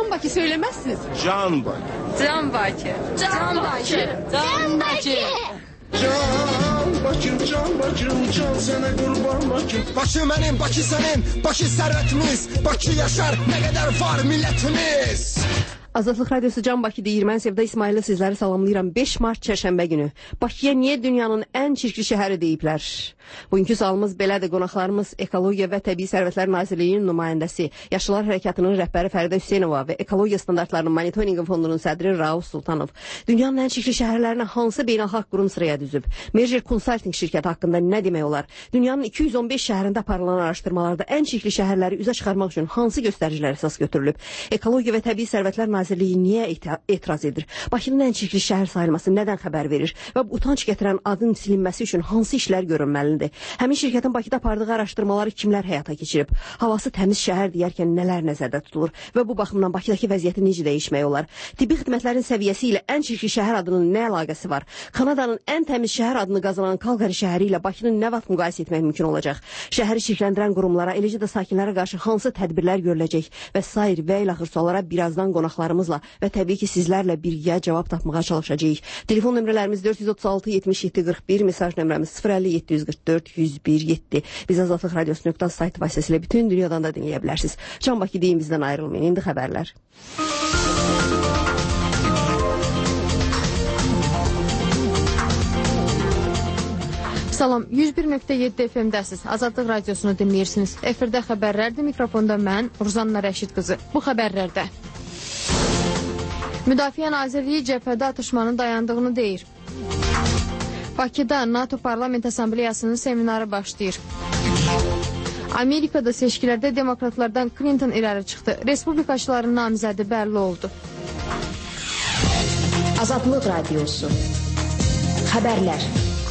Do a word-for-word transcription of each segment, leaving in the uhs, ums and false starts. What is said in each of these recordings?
Can Bakı söylemezsiniz. Can Bakı. Can Bakı. Can Bakı. Can Bakı. Can Bakı, can Bakı, can sənə qurban Bakı. Bakı mənim, Bakı sənin, Bakı sərvətimiz, Bakı yaşar, nə qədər var millətimiz. Azadlıq Radyosu Can Bakı deyir. Mən Sevda İsmail'ı sizləri salamlayıram. beş mart çərşənbə günü. Bakıya niyə dünyanın ən çirkli şəhəri deyiblər? Bugünkü sualımız belədir. Qonaqlarımız Ekologiya və Təbii Sərvətlər Nazirliyinin nümayəndəsi, Yaşlılar Hərəkatının rəhbəri Fəridə Hüseynova və Ekologiya Standartlarının Monitorinqi Fondunun sədri Rauf Sultanov. Dünyanın ən çirkli şəhərlərinə hansı beynəlxalq qurum sıraya düzüb? Merger Consulting şirkəti haqqında nə demək olar? Dünyanın iki yüz on beş şəhərində aparılan araşdırmalarda ən çirkli şəhərləri üzə çıxarmaq üçün hansı göstəricilər əsas götürülüb? Ekologiya və Təbii Sərvətlər Nazirliyi niyə etiraz edir? Bakının ən çirkli şəhər sayılması nədən xəbər verir? Və utanç gətirən adın silinməsi üçün hansı işlər görünməlidir? Həmin şirkətin Bakıda apardığı araşdırmaları kimlər həyata keçirib? Havası təmiz şəhər deyərkən nələr nəzərdə tutulur? Və bu baxımdan Bakıdakı vəziyyəti necə dəyişmək olar? Tibbi xidmətlərin səviyyəsi ilə ən çirkli şəhər adının nə əlaqəsi var? Kanadanın ən təmiz şəhər adını qazanan Kalgary şəhəri ilə Bakının nə vaxt müqayisə etmək mümkün olacaq? Şəhəri çirkləndirən qurumlara, eləcə də sakinlərə qarşı hansı tədbirlər görüləcək? Və sair və ilaxır suallara birazdan qonaqlarımızla və təbii ki sizlərlə birgə cavab tapmağa çalışacağıq. Telefon nömrələrimiz dörd yüz otuz altı yetmiş yeddi qırx bir, mesaj nömrəmiz sıfır əlli yeddi yüz qırx dörd yüz bir yeddi. Biz Azadlıq Radyosu nöqtə sayt vasitəsilə bütün dünyadan da dinləyə bilərsiniz. Can Bakı deyin, bizdən ayrılmayın. İndi xəbərlər. Salam, yüz bir nöqtə yeddi F M-dəsiz. Azadlıq Radiosunu dinləyirsiniz. Efirdə xəbərlərdir, mikrofonda mən, Ruzanna Rəşid qızı. Bu xəbərlərdə Müdafiə Nazirliyi cəbhədə atışmanın dayandığını deyir. Bakıda NATO Parlament Assambleyasının seminarı başlayır. Amerikada seçkilərdə demokratlardan Clinton irəli çıxdı. Respublikaçıların namizədi bəlli oldu. Azadlıq Radiosu Xəbərlər.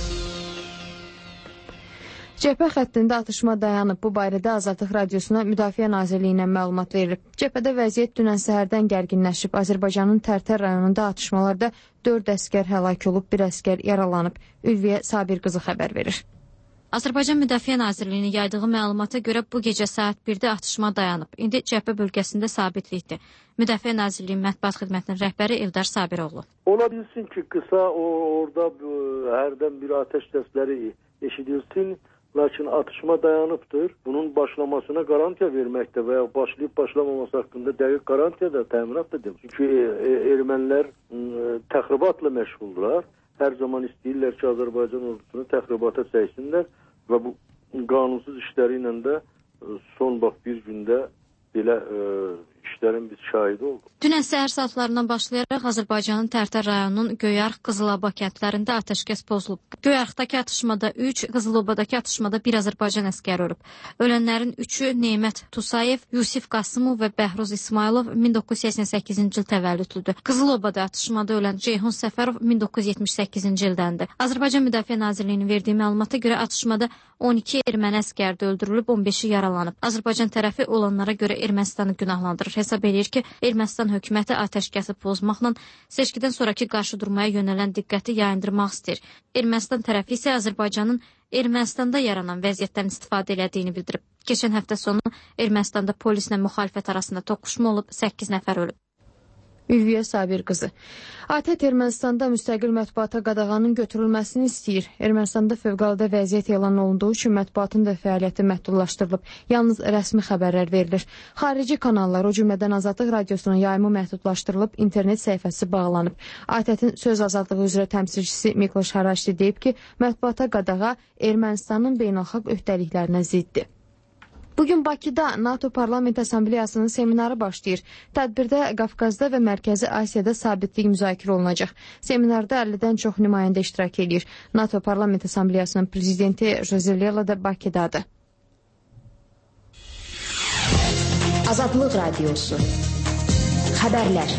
Cəbhə xəttində atışma dayanıb. Bu barədə Azadlıq Radiosuna Müdafiə Nazirliyindən məlumat verilib. Cəbhədə vəziyyət dünən səhərdən gərginləşib. Azərbaycanın Tərtər rayonunda atışmalarda dörd əskər həlak olub, bir əskər yaralanıb. Ülviyə Sabir qızı xəbər verir. Azərbaycan Müdafiə Nazirliyinin yaydığı məlumata görə bu gecə saat birdə atışma dayanıb. İndi cəbhə bölgəsində sabitlikdir. Müdafiə Nazirliyinin mətbuat xidmətinin rəhbəri Eldar Sabiroğlu. Ola bilsin ki, qısa o, orada hərdən bir ateş səsləri eşidilsin. Lakin atışma dayanıbdır. Bunun başlamasına garantiya verməkdə və ya başlayıb başlamaması haqqında dəqiq garantiya da təminat da demir. Çünki e, ermənilər e, təxribatla məşğuldular. Hər zaman istəyirlər ki, Azərbaycan ordusunu təxribata çəksinlər və bu qanunsuz işləri ilə də e, son bax bir gündə belə e, işlərin biz şahidi olduq. Dünən səhər saatlarından başlayaraq Azərbaycanın Tərtər rayonunun Göyarx, Qızılaba kəndlərində atəşkəs pozulub. Göyarxdakı atışmada üç, Qızılobadakı atışmada bir Azərbaycan əskəri ölüb. Ölənlərin üçü Neymət Tusayev, Yusif Qasımov və Bəhruz İsmailov min doqquz yüz səksən səkkizinci il təvəllüdlüdür. Qızılobada atışmada ölən Ceyhun Səfərov min doqquz yüz yetmiş səkkizinci ildəndir. Azərbaycan Müdafiə Nazirliyinin verdiyi məlumata görə atışmada on iki erməni əskəri öldürülüb, on beşi yaralanıb. Azərbaycan tərəfi olanlara görə Ermənistanı günahlandırır. Hesab edir ki, Ermənistan hökuməti atəşkəsi pozmaqla seçkidən sonraki qarşıdurmaya yönələn diqqəti yayındırmaq istəyir. Ermənistan tərəfi isə Azərbaycanın Ermənistanda yaranan vəziyyətdən istifadə elədiyini bildirib. Keçən həftə sonu Ermənistanda polislə müxalifət arasında toqquşma olub, səkkiz nəfər ölüb. Ülviyə Sabir qızı. ATƏT Ermənistanda müstəqil mətbuata qadağanın götürülməsini istəyir. Ermənistanda fövqəladə vəziyyət elan olunduğu üçün mətbuatın da fəaliyyəti məhdudlaşdırılıb. Yalnız rəsmi xəbərlər verilir. Xarici kanallar, o cümlədən Azadlıq Radiosunun yayımı məhdudlaşdırılıb, internet səhifəsi bağlanıb. ATƏT-in söz azadlığı üzrə təmsilçisi Mikloş Haraşli deyib ki, mətbuata qadağa Ermənistanın beynəlxalq öhdəliklərinə ziddir. Bugün Bakıda NATO Parlament Assambleyasının seminarı başlayır. Tədbirdə Qafqazda və Mərkəzi Asiyada sabitlik müzakirə olunacaq. Seminarda əllidən çox nümayəndə iştirak edir. NATO Parlament Assambleyasının prezidenti Jose Lela da Bakıdadır. Azadlıq Radiosu Xəbərlər.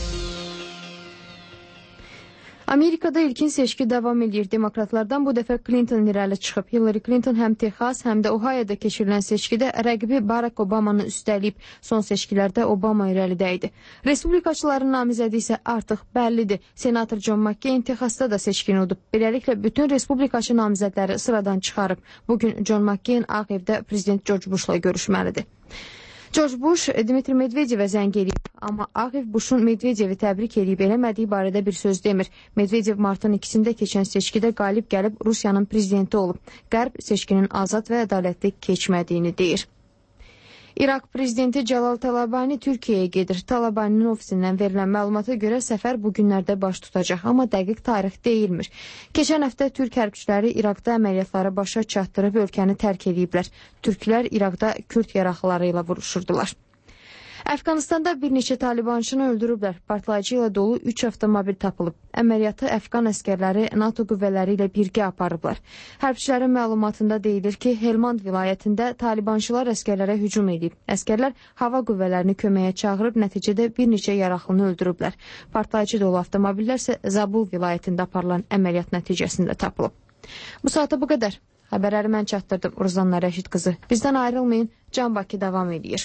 Amerikada ilkin seçki davam edir. Demokratlardan bu dəfə Clinton irəli çıxıb. Hillary Clinton həm Texas, həm də Ohio'da keçirilən seçkidə rəqibi Barack Obamanı üstəliyib. Son seçkilərdə Obama irəlidə idi. Respublikaçıların namizədi isə artıq bəllidir. Senator John McCain Texasda da seçkini udub. Beləliklə, bütün respublikaçı namizədləri sıradan çıxarıb. Bugün John McCain Ağ Evdə prezident George Bush'la görüşməlidir. George Bush Dmitri Medvedevə zəng eləyib, amma Ağ Ev Bushun Medvedevi təbrik eləyib eləmədiyi barədə bir söz demir. Medvedev martın ikisində keçən seçkidə qalib gəlib Rusiyanın prezidenti olub. Qərb seçkinin azad və ədalətli keçmədiyini deyir. İraq prezidenti Cəlal Talabani Türkiyəyə gedir. Talabaninin ofisindən verilən məlumata görə səfər bu günlərdə baş tutacaq, amma dəqiq tarix deyilmir. Keçən həftə Türk hərbçiləri İraqda əməliyyatları başa çatdırıb ölkəni tərk ediblər. Türklər İraqda Kürd yaraqları ilə vuruşurdular. Əfqanistanda bir neçə talibançını öldürüblər. Partlayıcı ilə dolu üç avtomobil tapılıb. Əməliyyatı Əfqan əskərləri NATO qüvvələri ilə birgə aparıblar. Hərbçilərin məlumatında deyilir ki, Helmand vilayətində talibançılar əskərlərə hücum edib. Əskərlər hava qüvvələrini köməyə çağırıb, nəticədə bir neçə yaraqlını öldürüblər. Partlayıcı dolu avtomobillər isə Zabul vilayətində aparılan əməliyyat nəticəsində tapılıb. Bu saata bu qədər. Xəbərləri mən çatdırdım. Urzanla Rəşid qızı. Bizdən ayrılmayın. Can Bakı davam edir.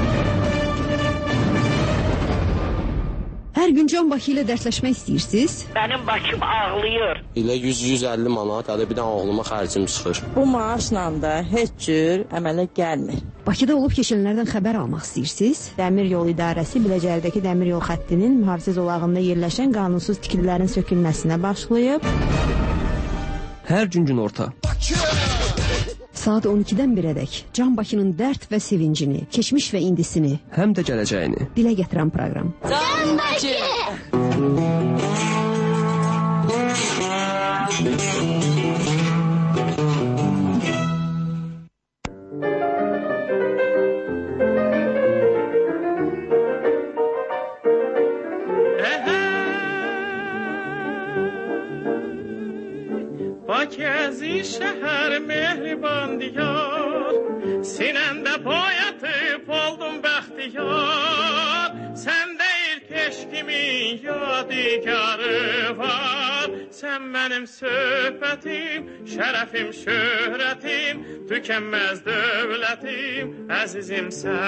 Hər gün Can Bakı ilə dərsləşmək istəyirsiniz? Mənim başım ağlayır. İlə yüz yüz əlli manat, hələ bir dənə oğluma xərcim çıxır. Bu maaşla da heç cür əmələ gəlmir. Bakıda olub keçənlərdən xəbər almaq istəyirsiniz? Dəmir yol idarəsi Biləcərdəki dəmir yol xəttinin mühafizə zolağında yerləşən qanunsuz tikililərin sökülməsinə başlayıb. Hər gün gün orta. Saat on ikidən birədək Can Bakının dərd və sevincini, keçmiş və indisini, həm də gələcəyini dilə gətirən proqram. Can Bakı! Bakezi şəhər mehriban diyar, sinəndə boyatıp oldum bəxtiyar. Sən deyil keşkimin yadigarı var. Sən mənim söhbətim, şərəfim, şöhrətim, tükənməz dövlətim, əzizim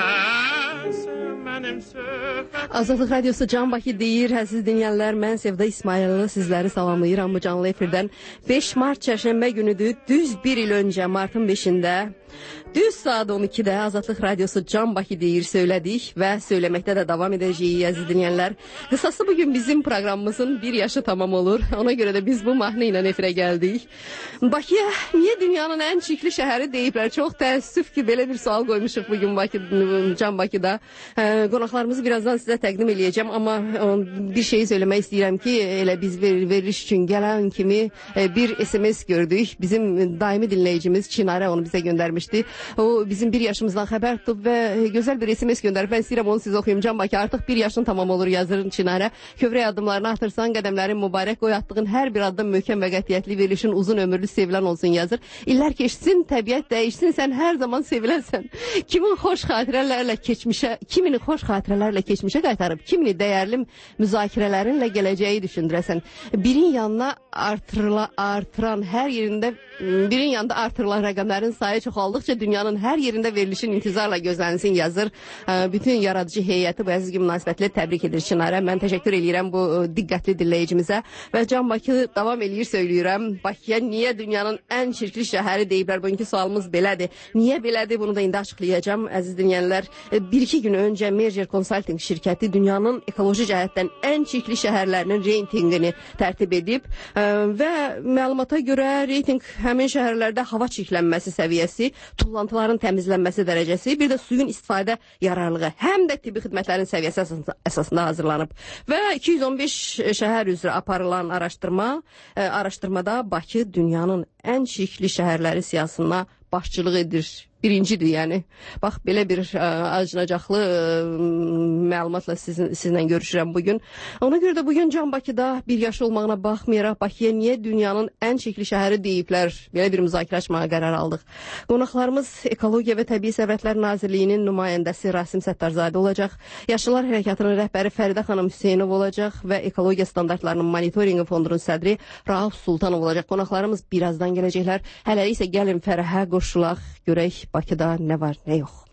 sən, sən mənim söhbətim. Azadlıq Radiosu Can Bakı deyir, əziz dinləyənlər, mən Sevda İsmayıllı sizləri salamlayıram bu canlı efirdən. beş mart çərşənbə günüdür, düz bir il öncə martın beşində. Düz saat on ikidə Azadlıq Radiosu Can Bakı deyir söylədik və söyləməkdə də davam edəcəyik əziz dinləyənlər. Qısası bugün bizim proqramımızın bir yaşı tamam olur. Ona görə də biz bu mahnı ilə efirə gəldik. Bakıya niyə dünyanın ən çirkli şəhəri deyiblər? Çox təəssüf ki, belə bir sual qoymuşuq bugün Bakı, Can Bakıda. E, qonaqlarımızı birazdan sizə təqdim eləyəcəm, amma e, bir şey söyləmək istəyirəm ki, elə biz ver, veriliş üçün gələn kimi e, bir S M S gördük. Bizim daimi dinləyicimiz Çinarə onu bizə göndərmişdi. O bizim bir yaşımızdan xəbər tutub və gözəl bir S M S göndərib. Ben istəyirəm onu sizə oxuyum. Can Bakı, artıq bir yaşın tamam olur yazırın Çinarə. Kövrək addımlarını atırsan, qədəmlərin mübarək, qoy atdığın hər bir addım möhkəm və qətiyyətli, verilişin uzun ömürlü, sevilən olsun yazır. İllər keçsin, təbiət dəyişsin, sən hər zaman sevilənsən. Kimin xoş xatirələrlə keçmişə, kimini xoş xatirələrlə keçmişə qaytarıb, kimini dəyərli müzakirələrinlə gələcəyi düşündürəsən. Birin yanına artırıla, artıran hər yerində, birin yanında artırılan rəqəmlərin sayı çoxaldıqca dünyanın hər yerində verilişin intizarla gözlənsin yazır. Bütün yaradıcı heyəti bu əziz münasibətlə təbrik edir Çinarə. Mən təşəkkür edirəm bu diqqətli dinləyicimizə və Can Bakı davam eləyir söyləyirəm. Bakıya niyə dünyanın ən çirkli şəhəri deyiblər? Bugünkü sualımız belədir. Niyə belədir? Bunu da indi açıqlayacağam əziz dinləyənlər. Bir-iki gün öncə Merger Consulting şirkəti dünyanın ekoloji cəhətdən ən çirkli şəhərlərinin reytinqini tərtib edib və məlumata görə reytinq həmin şəhərlərdə hava çirklənməsi səviyyəsi, tullantıların təmizlənməsi dərəcəsi, bir də suyun istifadə yararlığı, həm də tibbi xidmətlərin səviyyəsi əsasında hazırlanıb. Və iki yüz on beş şəhər üzrə aparılan araşdırma, araşdırmada Bakı dünyanın ən çirkli şəhərləri siyasına başçılıq edir. Birincidir yəni. Bax, belə bir ə, acınacaqlı ə, məlumatla sizin, sizinlə görüşürəm bugün. Ona görə də bugün Can Bakıda bir yaşı olmağına baxmayaraq Bakıya niyə dünyanın ən çirkli şəhəri deyiblər? Belə bir müzakirə açmağa qərar aldıq. Qonaqlarımız Ekologiya və Təbii Sərvətlər Nazirliyinin nümayəndəsi Rasim Səttarzadə olacaq. Yaşlılar Hərəkatının rəhbəri Fəridə xanım Hüseynov olacaq və Ekologiya Standartlarının Monitorinqi Fondunun sədri Rauf Sultanov olacaq. Qonaqlarımız birazdan gələcəklər. Hələlik isə gəlin fərəhə qoşulaq, görək Bakıda nə var, nə yox.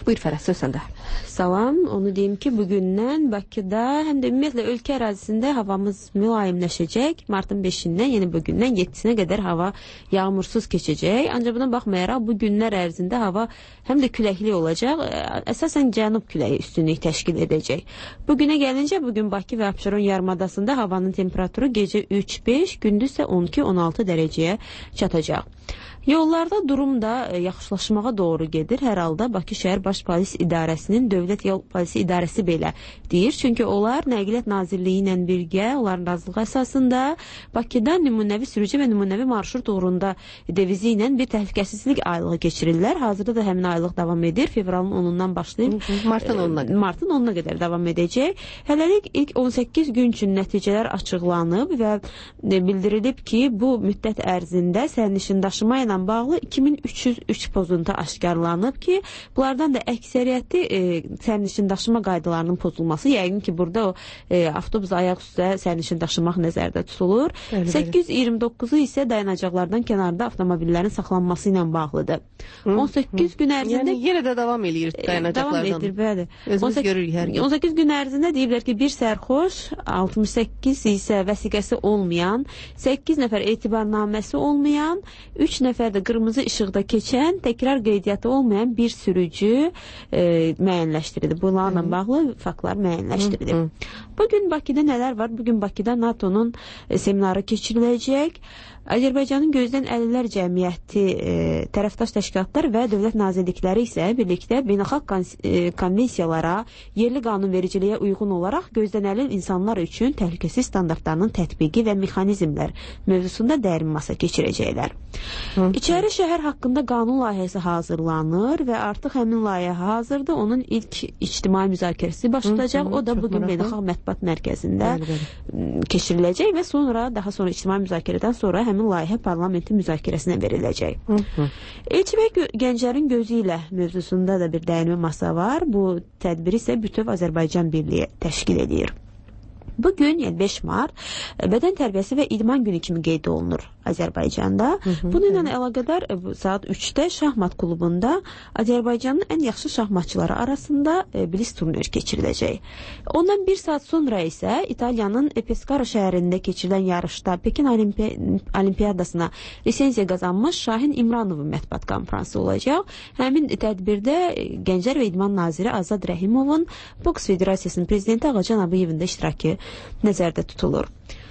Buyur Fərəz, söz səndə. Salam, onu deyim ki, bugündən Bakıda, həm də ümumiyyətlə ölkə ərazisində havamız mülayimləşəcək. Martın beşindən, yəni bugündən yeddisinə qədər hava yağmursuz keçəcək. Ancaq buna baxmayaraq, bu günlər ərzində hava həm də küləkli olacaq. Əsasən cənub küləyi üstünlük təşkil edəcək. Bugünə gəlincə, bugün Bakı və Abşeron yarımadasında havanın temperaturu gecə üç beş, gündüz isə on iki on altı dərəcəyə çatacaq. Yollarda durum da yaxşılaşmağa doğru gedir. Hər halda Bakı şəhər Baş Polis İdarəsinin Dövlət Yol Polisi İdarəsi belə deyir. Çünki onlar Nəqliyyat Nazirliyi ilə birgə, onların razılığı əsasında Bakıda nümunəvi sürücü və nümunəvi marşrut uğrunda devizi ilə bir təhlükəsizlik aylığı keçirirlər. Hazırda da həmin aylıq davam edir. Fevralın onundan başlayıb Martın onuna qədər. Martın onuna qədər davam edəcək. Hələlik ilk on səkkiz gün üçün nəticələr açıqlanıb və bildirilib ki, bu müddət ərzində sərnişin daşıma ilə bağlı iki min üç yüz üç pozuntu aşkarlanıb ki, bunlardan da əksəriyyəti e, sərnişin daşıma qaydalarının pozulması, yəqin ki, burada o e, avtobus ayaq üstə sərnişin daşımaq nəzərdə tutulur. Bəli, səkkiz yüz iyirmi doqquzu isə dayanacaqlardan kənarda avtomobillərin saxlanması ilə bağlıdır. Hı, on səkkiz hı. gün ərzində... Yəni, yenə də davam edir dayanacaqlardan. Davam edir, bəli. Özümüz görürük hər gün. on səkkiz gün ərzində deyiblər ki, bir sərxoş, altmış səkkiz isə vəsiqəsi olmayan, səkkiz nəfər etibarnaməsi olmayan, üç nəfər də qırmızı işıqda keçən, təkrar qeydiyyatı olmayan bir sürücü e, müəyyənləşdirilib. Bunlarla bağlı faktlar müəyyənləşdirilib. Bugün Bakıda nələr var? Bugün Bakıda NATO'nun e, seminarı keçiriləcək. Azərbaycanın gözdən əlillər cəmiyyəti e, tərəfdaş təşkilatlar və dövlət nazirlikləri isə birlikdə beynəlxalq e, konvensiyalara, yerli qanunvericiliyə uyğun olaraq gözdən əlil insanlar üçün təhlükəsiz standartlarının tətbiqi və mexanizmlər mövzusunda dərin masa keçirəcəklər. Hı. İçəri şəhər haqqında qanun layihəsi hazırlanır və artıq həmin layihə hazırdır. Onun ilk ictimai müzakirəsi başlayacaq. Hı, hı, o da bugün beynəlxalq mətbuat mərkəzində bəli, bəli. keçiriləcək və sonra daha sonra ictimai müzakirədən sonra həmin layihə parlamentin müzakirəsinə veriləcək. Hı -hı. Elçibək Gənclərin gözü ilə mövzusunda da bir dəyinmə masa var. Bu tədbir isə bütöv Azərbaycan Birliyi təşkil edir. Bugün, yəni beş mart, bədən tərbiyəsi və idman günü kimi qeyd olunur Azərbaycanda. Hı -hı, Bununla hı. əlaqədar saat üçdə şahmat klubunda Azərbaycanın ən yaxşı şahmatçıları arasında bilis turnir keçiriləcək. Ondan bir saat sonra isə İtaliyanın Pescara şəhərində keçirilən yarışda Pekin Olimpi Olimpiyadasına lisenziya qazanmış Şahin İmranovun mətbuat konfransı olacaq. Həmin tədbirdə Gənclər və İdman naziri Azad Rəhimovun, Boks Federasiyasının prezidenti Ağacan Abıyevin də iştirakı nəzərdə tutulur.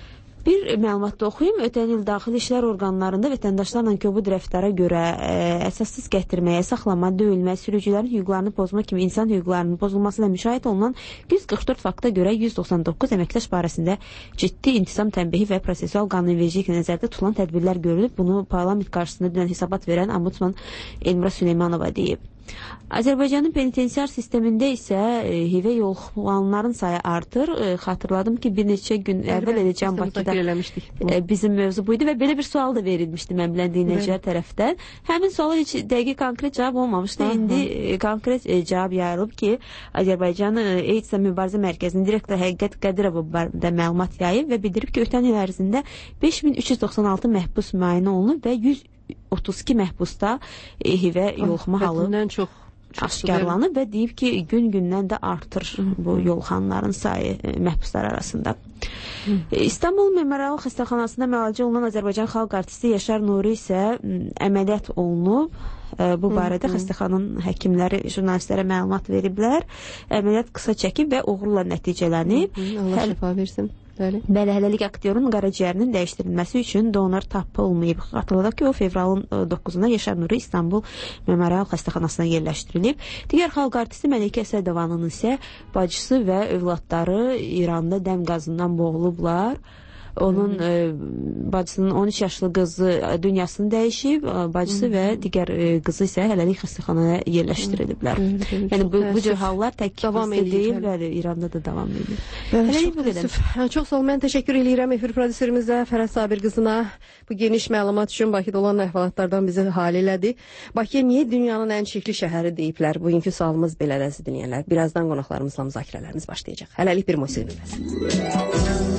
Bir məlumatda oxuyum. Ötən il daxili işlər orqanlarında vətəndaşlarla kobud rəftara görə ə, əsassız gətirməyə, saxlama, döyülmə, sürücülərin hüquqlarını pozma kimi insan hüquqlarının pozulması ilə müşahidə olunan yüz qırx dörd fakta görə yüz doxsan doqquz əməkdaş barəsində ciddi intisam tənbihi və prosesual qanunvericilik nəzərdə tutulan tədbirlər görülüb. Bunu parlament qarşısında dünən hesabat verən ombudsman Elmira Süleymanova deyib. Azərbaycanın penitensiar sistemində isə e, H I V yoluxulanların sayı artır. E, xatırladım ki, bir neçə gün əvvəl edəcəm Bakıda e, bizim mövzu buydu və belə bir sual da verilmişdi mən bilən dinləyicilər tərəfdən. Həmin suala heç dəqiq konkret cavab olmamışdı. Aha. İndi e, konkret e, cavab yayılıb ki, Azərbaycan e, AIDS-lə mübarizə mərkəzinin direktoru Həqiqət Qədirova da məlumat yayıb və bildirib ki, ötən il ərzində beş min üç yüz doxsan altı məhbus müayinə olunub və yüz otuz iki məhbusda H I V yoluxma halı çox aşkarlanıb və deyib ki, gün-gündən də artır bu yoluxanların sayı məhbuslar arasında. Hı. İstanbul Memorial Xəstəxanasında müalicə olunan Azərbaycan xalq artisti Yaşar Nuri isə əməliyyat olunub. Bu barədə xəstəxananın həkimləri jurnalistlərə məlumat veriblər. Əməliyyat qısa çəkib və uğurla nəticələnib. Allah şəfa versin. Bəli. Bəli, hələlik aktyorun qaraciyərinin dəyişdirilməsi üçün donor tapılmayıb. Xatırladaq ki, o fevralın doqquzunda Yaşar Nuri İstanbul Memorial Xəstəxanasına yerləşdirilib. Digər xalq artisti Məlikə Əsədovanın isə bacısı və övladları İranda dəm qazından boğulublar. Onun e, bacısının on üç yaşlı qızı dünyasını dəyişib, bacısı və digər e, qızı isə hələlik xəstəxanaya yerləşdiriliblər. Yəni bu, bu cür hallar tək deyil, bəli, İranda da davam edir. Hələlik bu qədər. Çox sağ ol, mən təşəkkür edirəm efir prodüserimizə, Fərəz Sabir qızına bu geniş məlumat üçün Bakıda olan əhvalatlardan bizi hal elədi. Bakıya niyə dünyanın ən çirkli şəhəri deyiblər? Bugünkü sualımız belədir, dinləyənlər. Birazdan qonaqlarımızla müzakirələrimiz başlayacaq. Hələlik bir musiqi növbəsi.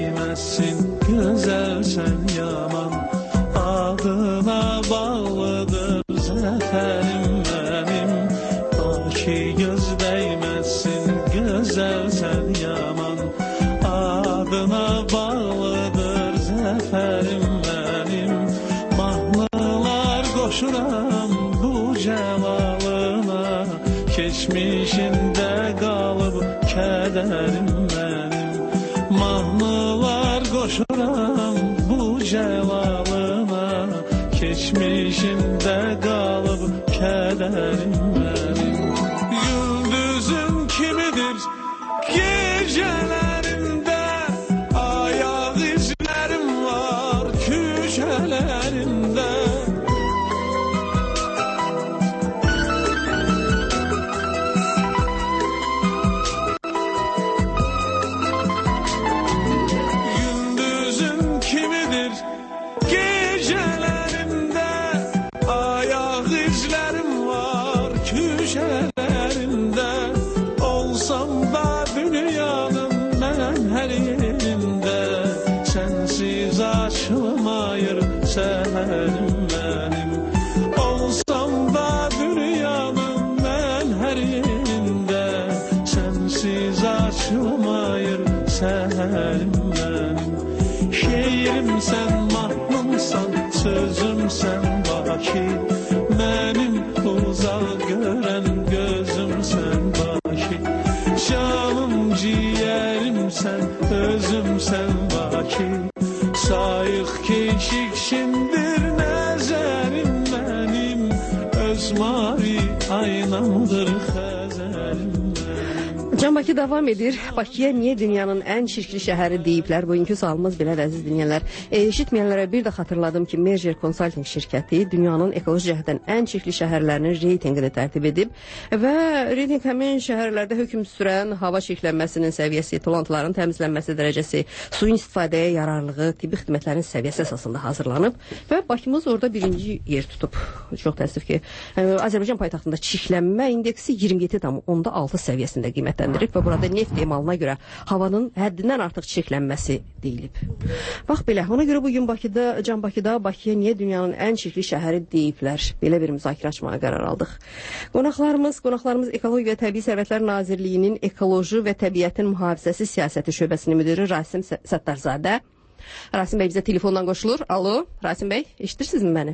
değməsin, gözəlsən yaman, adına bağlıdır zəfərim mənim. Bakı göz değməsin, gözəlsən yaman, adına bağlıdır zəfərim mənim. Mahnılar qoşuram bu cəlalına, keçmişində qalıb kədərim mənim. Mahnılar qoşuram bu cəlalına, keçmişində qalıb kədərim mənim. Gündüzün kimidir gecələrində, ayaq izlərim var küçələrində. Səhərim mənim, olsam da dünyanın mən hər yerində, sənsiz açılmayır səhərim mənim. Şeirimsən, mahnımsan, sözümsən Bakı, mənim uzaq görən gözümsən Bakı. Canım ciyərimsən, özümsən Bakı, sayıq keşikşindir nəzərim mənim, öz mavi aynamdır xəzərim mənim. Can Bakı davam edir. Bakıya niyə dünyanın ən çirkli şəhəri deyiblər? Bugünkü sualımız belədir, əziz dinləyənlər. E, eşitməyənlərə bir də xatırladım ki, Merger Consulting şirkəti dünyanın ekoloji cəhətdən ən çirkli şəhərlərinin reytinqini tərtib edib və reytinq həmin şəhərlərdə hökm sürən hava çirklənməsinin səviyyəsi, tullantıların təmizlənməsi dərəcəsi, suyun istifadəyə yararlılığı, tibbi xidmətlərin səviyyəsi əsasında hazırlanıb və Bakımız orada birinci yer tutub. Çox təəssüf ki, Azərbaycan paytaxtında çirklənmə indeksi iyirmi yeddi tam onda altı səviyyəsində qiymətləndirilib və burada neft emalına görə havanın həddindən artıq çirklənməsi deyilib. Bax belə, ona görə bugün Bakıda, Can Bakıda Bakıya niyə dünyanın ən çirkli şəhəri deyiblər? Belə bir müzakirə açmağa qərar aldıq. Qonaqlarımız, qonaqlarımız Ekologiya və Təbii Sərvətlər Nazirliyinin Ekoloji və Təbiətin Mühafizəsi Siyasəti şöbəsinin müdiri Rasim Səttarzadə. Rasim bəy bizə telefondan qoşulur. Alo, Rasim bəy, eşidirsinizmi məni?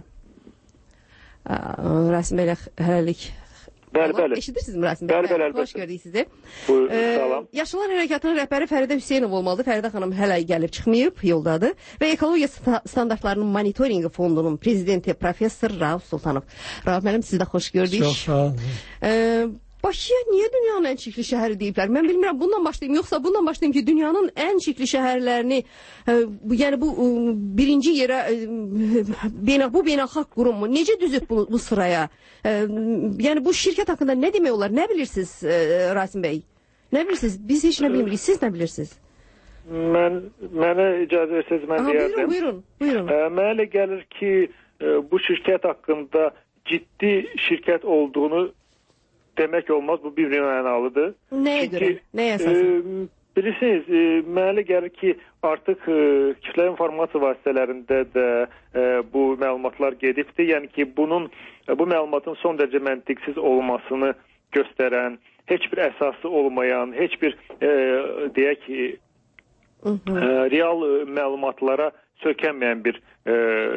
Rasim bəylə hələlik. Bəli, bəli. Eşidirsinizmi Rasim bəy? Bəli, bəli, əlbəttə. Xoş gördük sizi. Buyur, Ee, salam. Yaşlılar Hərəkatının rəhbəri Fəridə Hüseynov olmalıdır. Fəridə xanım hələ gəlib çıxmayıb, yoldadır. Və Ekologiya Standartlarının Monitoringi Fondunun prezidenti Professor Rauf Sultanov. Rauf müəllim, sizi də xoş gördük. Çox sağ olun. Ee, Bakıya niyə dünyanın ən çirkli şəhəri deyiblər? Mən bilmirəm, bundan başlayayım, yoxsa bundan başlayayım ki, dünyanın ən çirkli şəhərlərini, e, bu, yəni bu e, birinci yerə, e, beyna, bu beynəlxalq qurumu necə düzüb bu, bu sıraya? E, yəni bu şirkət haqqında nə demək olar? Nə bilirsiniz e, Rasim bəy? Nə bilirsiniz? Biz heç nə bilmirik. Siz nə bilirsiniz? Mən, mənə icazə versəz mən Aha, deyərdim. buyurun, buyurun. E, mənə elə gəlir ki, e, bu şirkət haqqında ciddi şirkət olduğunu demək olmaz, bu bir mənalıdır. Nəyə Çünki, görə? Nəyə əsasən? E, bilirsiniz, e, mənə gəlir ki, artıq e, kütləvi informasiya vasitələrində də e, bu məlumatlar gedibdir. Yəni ki, bunun, e, bu məlumatın son dərəcə məntiqsiz olmasını göstərən, heç bir əsası olmayan, heç bir e, deyək ki, e, real məlumatlara sökənməyən bir e,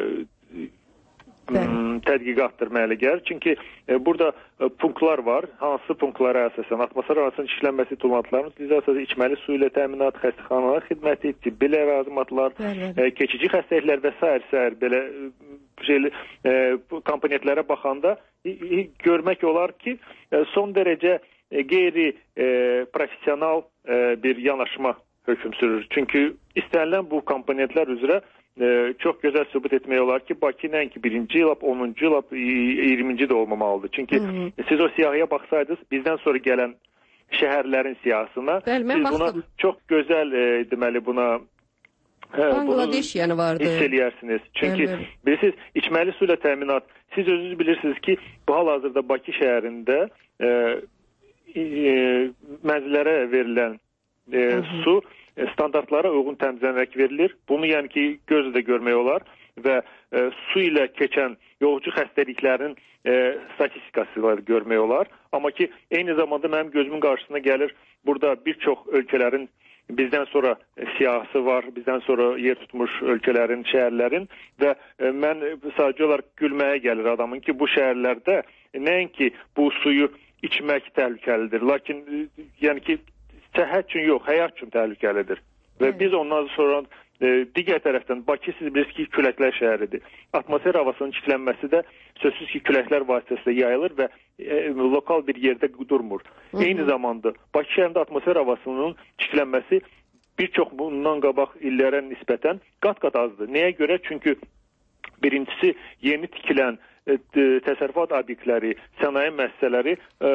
tədqiqatdır mənə gəlir. Çünki e, burada e, punktlar var. Hansı punktlara əsasən atmosfer arasının çirklənməsi, tullantıların utilizasiyası, içməli su ilə təminat, xəstəxanalar xidməti, tibbi ləvazimatlar, e, keçici xəstəliklər və s. s. belə şeyli, e, komponentlərə baxanda e, e, görmək olar ki, e, son dərəcə e, qeyri e, profesional e, bir yanaşma hökm sürür. Çünki istənilən bu komponentlər üzrə Ee, çox gözəl sübut etmək olar ki, Bakı nəinki birinci, lap onuncu, lap iyirminci də olmamalıdır. Çünki Hı-hı. siz o siyahıya baxsaydınız, bizdən sonra gələn şəhərlərin siyahısına, Bəli, siz buna baxdım. Çox gözəl e, deməli buna Bangladeş yəni vardı. Hiss eləyərsiniz. Çünki Bəli. bilirsiniz, içməli su ilə təminat, siz özünüz bilirsiniz ki, bu hal-hazırda Bakı şəhərində e, e, mənzillərə verilən e, su e, standartlara uyğun təmizlənərək verilir. Bunu yəni ki, gözlə də görmək olar və e, su ilə keçən yolucu xəstəliklərin e, statistikası görmək olar. Amma ki, eyni zamanda mənim gözümün qarşısına gəlir, burada bir çox ölkələrin bizdən sonra siyahısı var, bizdən sonra yer tutmuş ölkələrin, şəhərlərin və e, mən sadəcə olaraq gülməyə gəlir adamın ki, bu şəhərlərdə nəinki bu suyu içmək təhlükəlidir, lakin e, yəni ki, səhət üçün yox, həyat üçün təhlükəlidir. Və biz ondan sonra e, digər tərəfdən Bakı siz bilirsiniz ki, küləklər şəhəridir. Atmosfer havasının çirklənməsi də sözsüz ki, küləklər vasitəsilə yayılır və e, lokal bir yerdə durmur. Hı -hı. Eyni zamanda Bakı şəhərində atmosfer havasının çirklənməsi bir çox bundan qabaq illərə nisbətən qat-qat azdır. Nəyə görə? Çünki birincisi yeni tikilən e, təsərrüfat obyektləri, sənaye müəssisələri e,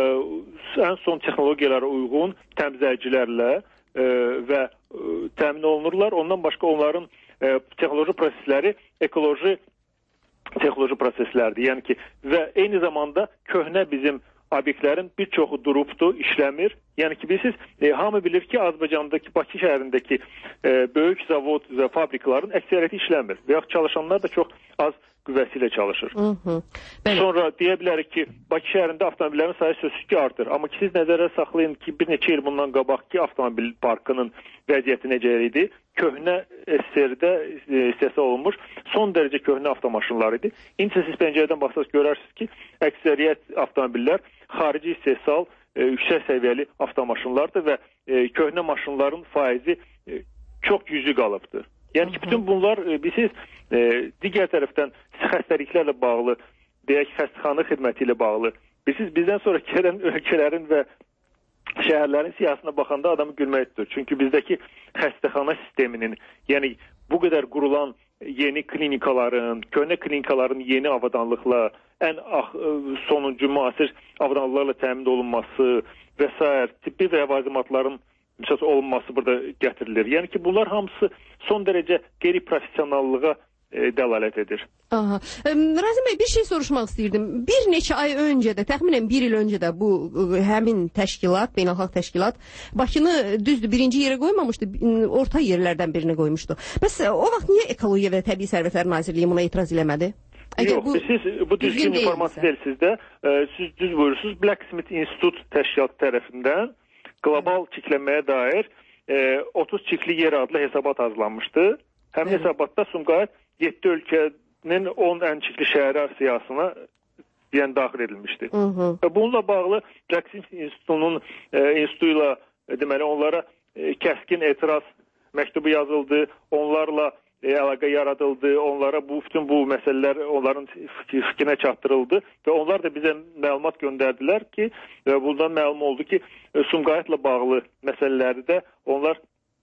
ən son texnologiyalara uyğun təmizləyicilərlə E, və e, təmin olunurlar. Ondan başqa onların e, texnoloji prosesləri ekoloji texnoloji proseslərdir. Yəni ki, və eyni zamanda köhnə bizim obyektlərin bir çoxu durubdur, işləmir. Yəni ki, bilirsiniz, e, hamı bilir ki, Azərbaycandakı, Bakı şəhərindəki e, böyük zavod və fabrikaların əksəriyyəti işləmir. Və yaxud çalışanlar da çox az qüvvəsi ilə çalışır. Hı -hı. Sonra deyə bilərik ki, Bakı şəhərində avtomobillərin sayı sözsüz ki, artır. Amma ki, siz nəzərə saxlayın ki, bir neçə il bundan qabaqki avtomobil parkının vəziyyəti necə idi? Köhnə S S R-də istehsal olunmuş son dərəcə köhnə avtomaşınlar idi. İndi siz pəncərədən baxsaq görərsiniz ki, əksəriyyət avtomobillər xarici istehsal e, yüksək səviyyəli avtomaşınlardır və e, köhnə maşınların faizi e, çox yüzü qalıbdır. Yəni ki, bütün bunlar, e, bilirsiniz, e, digər tərəfdən xəstəliklərlə bağlı, deyək, xəstəxana xidməti ilə bağlı, bilirsiniz, bizdən sonra gələn ölkələrin və şəhərlərin siyasına baxanda adamı gülmək tutur. Çünki bizdəki xəstəxana sisteminin, yəni bu qədər qurulan yeni klinikaların, köhnə klinikaların yeni avadanlıqla, ən ax, sonuncu müasir avadanlıqlarla təmin olunması və s. tibbi və əvazimatların misal olunması burada gətirilir. Yəni ki, bunlar hamısı son dərəcə qeyri-professionallığa e, dəlalət edir. Aha. Razim bəy, bir şey soruşmaq istəyirdim. Bir neçə ay öncə də, təxminən bir il öncə də bu həmin təşkilat, beynəlxalq təşkilat Bakını düzdür birinci yerə qoymamışdı, orta yerlərdən birini qoymuşdu. Bəs o vaxt niyə Ekologiya və Təbii Sərvətlər Nazirliyi buna etiraz eləmədi? Əgər Yox, bu, siz bu düzgün informasiya deyil sizdə. E, siz düz buyurursunuz, Blacksmith Institute təşkilatı tərəfindən qlobal çirklənməyə dair e, otuz çirkli yer adlı hesabat hazırlanmışdı. Həmin evet. hesabatda Sumqayıt yeddi ölkənin on ən çirkli şəhəri siyasına yəni, daxil edilmişdi. Hı -hı. Və bununla bağlı Blacksmith İnstitutunun e, institutuyla e, deməli onlara e, kəskin etiraz məktubu yazıldı, onlarla e, əlaqə yaradıldı, onlara bu bütün bu məsələlər onların fikrinə çatdırıldı və onlar da bizə məlumat göndərdilər ki, və bundan məlum oldu ki, Sumqayıtla bağlı məsələləri də onlar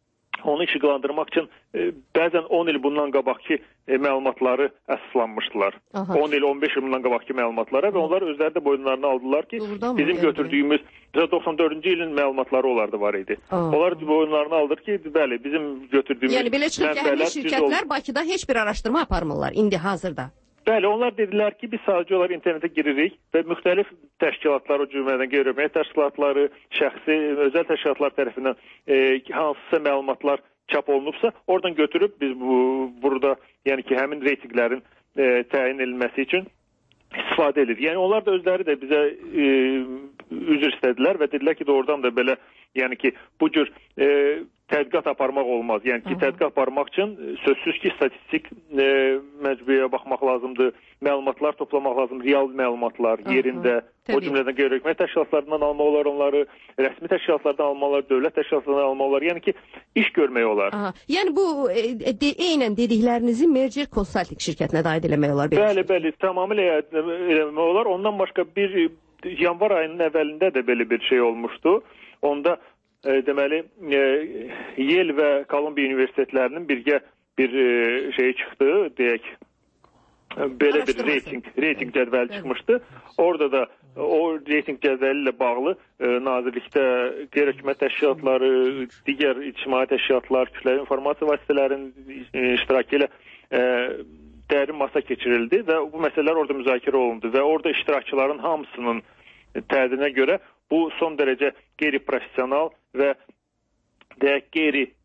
onu işıqlandırmaq üçün e, bəzən on il bundan qabaqki e, məlumatları əsaslanmışdılar. Aha. on il, on beş il bundan qabaqki məlumatlara və onlar özləri də boyunlarına aldılar ki, Doğrudan bizim mı? götürdüyümüz doxsan dördüncü ilin məlumatları onlarda var idi. Aha. Onlar boyunlarına aldır ki, bəli, bizim götürdüyümüz Yəni belə çıxıb ki, həmin şirkətlər ol... Bakıda heç bir araşdırma aparmırlar indi hazırda. Bəli, onlar dedilər ki, biz sadəcə olaraq internetə giririk və müxtəlif təşkilatlar, o cümlədən qeyri-rəsmi təşkilatları, şəxsi, özəl təşkilatlar tərəfindən e, hansısa məlumatlar çap olunubsa, oradan götürüb biz bu burada, yəni ki, həmin reytinqlərin e, təyin edilməsi üçün istifadə edilir. Yəni onlar da özləri də bizə e, üzr istədilər və dedilər ki, doğrudan da belə, yəni ki, bu cür e, tədqiqat aparmaq olmaz. Yəni ki, tədqiqat aparmaq üçün sözsüz ki, statistik e, məcbuiyyəyə baxmaq lazımdır, məlumatlar toplamaq lazımdır, real məlumatlar yerində, Aha, o cümlədən qeyri-rəsmi təşkilatlarından almaq olar onları, rəsmi təşkilatlardan almaq olar, dövlət təşkilatlarından almaq olar. Yəni ki, iş görmək olar. Aha. Yəni bu e, de, eynən dediklərinizi Mercer Consulting şirkətinə də aid eləmək olar. Bəli, bəli, tamamilə eləmək olar. Ondan başqa bir yanvar ayının əvvəlində də belə bir şey olmuşdu. Onda E, deməli, e, Yale və Kolumbiya universitetlərinin birgə bir e, şey çıxdı, deyək, belə bir reyting, reyting cədvəli çıxmışdı. Orada da o reyting cədvəli ilə bağlı e, nazirlikdə qeyri-hökumət təşkilatları, digər ictimai təşkilatlar, kütləvi informasiya vasitələrinin e, iştirakı ilə e, dərin masa keçirildi və bu məsələlər orada müzakirə olundu və orada iştirakçıların hamısının təhdidinə görə bu son dərəcə qeyri-professional və deyək, qeyri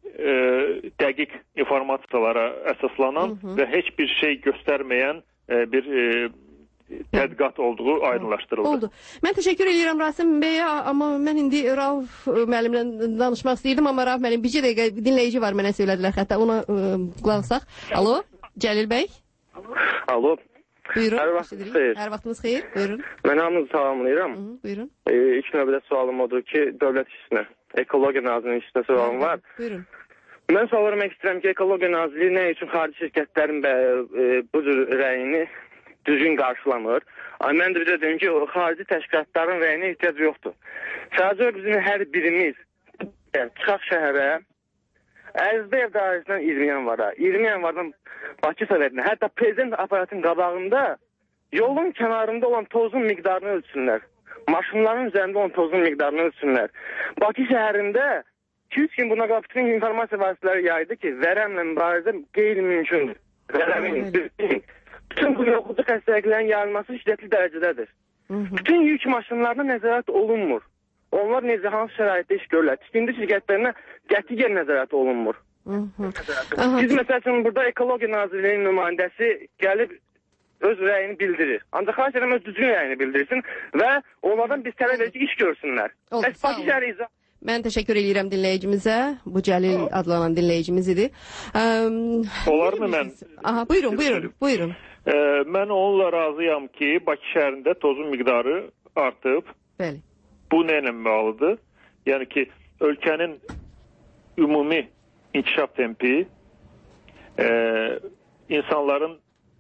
e, dəqiq informasiyalara əsaslanan Hı -hı. və heç bir şey göstərməyən e, bir e, tədqiqat olduğu aydınlaşdırıldı. Oldu. Mən təşəkkür edirəm Rasim bəyə, amma mən indi Rauf müəllimlə danışmaq istəyirdim, amma Rauf müəllim bir dəqiqə dinləyici var, mənə söylədilər, hətta ona qulaq asaq. Alo, Cəlil bəy. Alo. Buyurun. Hər vaxtınız xeyir. Hər vaxtınız xeyir. Buyurun. Mən hamınızı salamlayıram. Hı -hı, buyurun. E, ilk növbədə sualım odur ki, dövlət işçisinə, Ekologiya Nazirliyinin işçisinə sualım var. Buyurun. Mən sual vermək istəyirəm ki, Ekologiya Nazirliyi nə üçün xarici şirkətlərin bə, e, bu cür rəyini düzgün qarşılamır? Ay, mən də bir də deyim ki, xarici təşkilatların rəyinə ehtiyac yoxdur. Sadəcə bizim hər birimiz çıxaq şəhərə, Əzizdə ev dairəsindən iyirmi yanvara, iyirmi yanvardan Bakı Sovetinə, hətta prezident aparatın qabağında yolun kənarında olan tozun miqdarını ölçsünlər. Maşınların üzərində olan tozun miqdarını ölçsünlər. Bakı şəhərində iki üç gün buna qabı bütün informasiya vasitələri yaydı ki, vərəmlə mübarizə qeyri-mümkündür. Vərəmin, bütün bu yoxucu xəstəliklərin yayılması şiddətli dərəcədədir. Hı -hı. Bütün yük maşınlarına nəzarət olunmur. Onlar necə, hansı şəraitdə iş görürlər? Tikinti şirkətlərinə qətiyyən nəzarət olunmur. Hı -hı. Biz məsəl üçün burada Ekologiya Nazirliyinin nümayəndəsi gəlib öz rəyini bildirir. Ancaq xahiş edirəm öz düzgün rəyini bildirsin və onlardan biz tələb edirik iş görsünlər. Oldu, sağ olun. Mən təşəkkür edirəm dinləyicimizə. Bu Cəlil adlanan dinləyicimiz idi. Um, Olar mı mən? Aha, buyurun, buyurun, buyurun. E, mən onunla razıyam ki, Bakı şəhərində tozun miqdarı artıb. Bəli. Bu nə ilə bağlıdır? Yəni ki, ölkənin ümumi inkişaf tempi e, insanların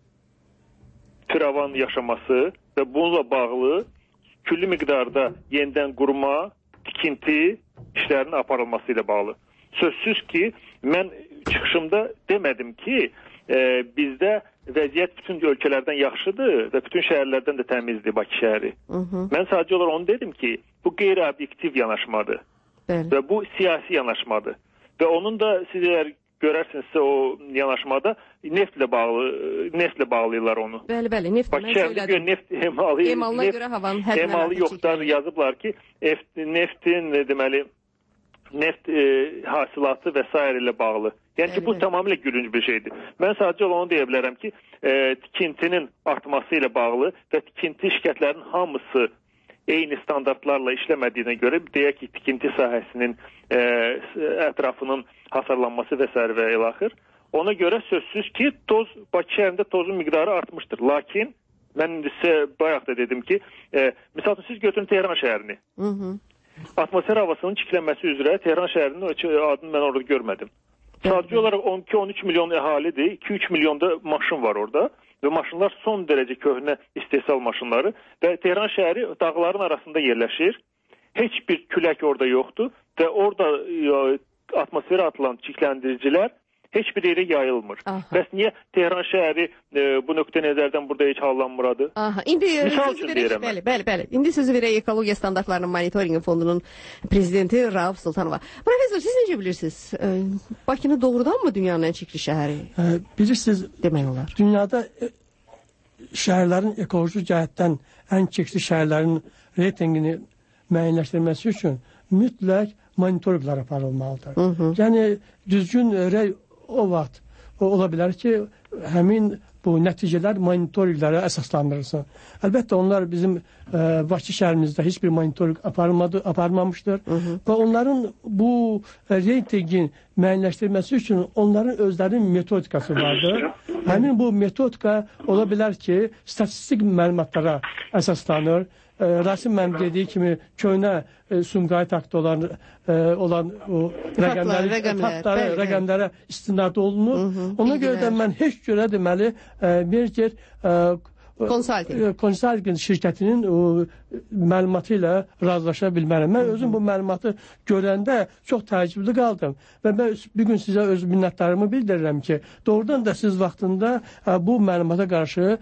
firavan yaşaması və bununla bağlı külli miqdarda yenidən qurma, tikinti işlərinin aparılması ilə bağlı. Sözsüz ki, mən çıxışımda demədim ki, e, bizdə vəziyyət bütün ölkələrdən yaxşıdır və bütün şəhərlərdən də təmizdir Bakı şəhəri. Hı -hı. Mən sadəcə olaraq onu dedim ki, bu qeyri-obyektiv yanaşmadır. Bəli. Və bu siyasi yanaşmadır. Və onun da siz əgər görərsinizsə o yanaşmada neftlə bağlı, neftlə bağlayırlar onu. Bəli, bəli, neft. Bakı şəhərində neft emalı, emalına görə havanın hər emalı yoxdur, yazıblar ki, neftin deməli neft e, hasilatı və s. ilə bağlı. Yəni ki, bu evet. tamamilə gülünc bir şeydir. Mən sadəcə onu deyə bilərəm ki, e, tikintinin artması ilə bağlı və tikinti şirkətlərinin hamısı eyni standartlarla işləmədiyinə görə deyək ki, tikinti sahəsinin e, ətrafının hasarlanması və s. və ilaxır. Ona görə sözsüz ki, toz, Bakı şəhərində tozun miqdarı artmışdır. Lakin, mən sizə bayaq da dedim ki, e, misal siz götürün Tehran şəhərini. Hı -hı. Atmosfer havasının çiklənməsi üzrə Tehran şəhərinin adını mən orada görmədim. Sadəcə olaraq on iki on üç milyon əhalidir, iki üç milyonda maşın var orada və maşınlar son dərəcə köhnə istehsal maşınları və Tehran şəhəri dağların arasında yerləşir. Heç bir külək orada yoxdur və orada ya, atmosferə atılan çikləndiricilər heç bir yerə yayılmır. Aha. Bəs niyə Tehran şəhəri e, bu nöqtə nəzərdən burada heç hallanmıradı? Aha, indi misal üçün deyirəm. Bəli, bəli, bəli. İndi sözü verək Ekologiya Standartlarının Monitoringi Fondunun prezidenti Rauf Sultanova. Professor, siz necə bilirsiniz? E, Bakını doğrudan mı dünyanın ən çirkli şəhəri? E, bilirsiniz, demək olar. Dünyada e, şəhərlərin ekoloji cəhətdən ən çirkli şəhərlərin reytingini müəyyənləşdirməsi üçün mütləq monitorinqlər aparılmalıdır. Hı -hı. Yəni düzgün rəy o vaxt ola bilər ki, həmin bu nəticələr monitorinqlərə əsaslandırılsın. Əlbəttə onlar bizim e, Bakı şəhərimizdə heç bir monitorinq aparılmadı, aparılmamışdır. Hı -hı. Və onların bu reytingin müəyyənləşdirməsi üçün onların özlərinin metodikası vardır. Həmin bu metodika ola bilər ki, statistik məlumatlara əsaslanır. E, Rasim mənim dediyi kimi köhnə e, Sumqayıt aktı olan e, olan o rəqəmləri, faktları, rəqəmlərə istinad olunur. Hı -hı, Ona görə də mən heç görə deməli e, bir cür e, Konsalting. Konsalting şirkətinin o məlumatı ilə razılaşa bilmərəm. Mən özüm bu məlumatı görəndə çox təəccüblü qaldım və mən bir gün sizə öz minnətdarımı bildirirəm ki, doğrudan da siz vaxtında bu məlumata qarşı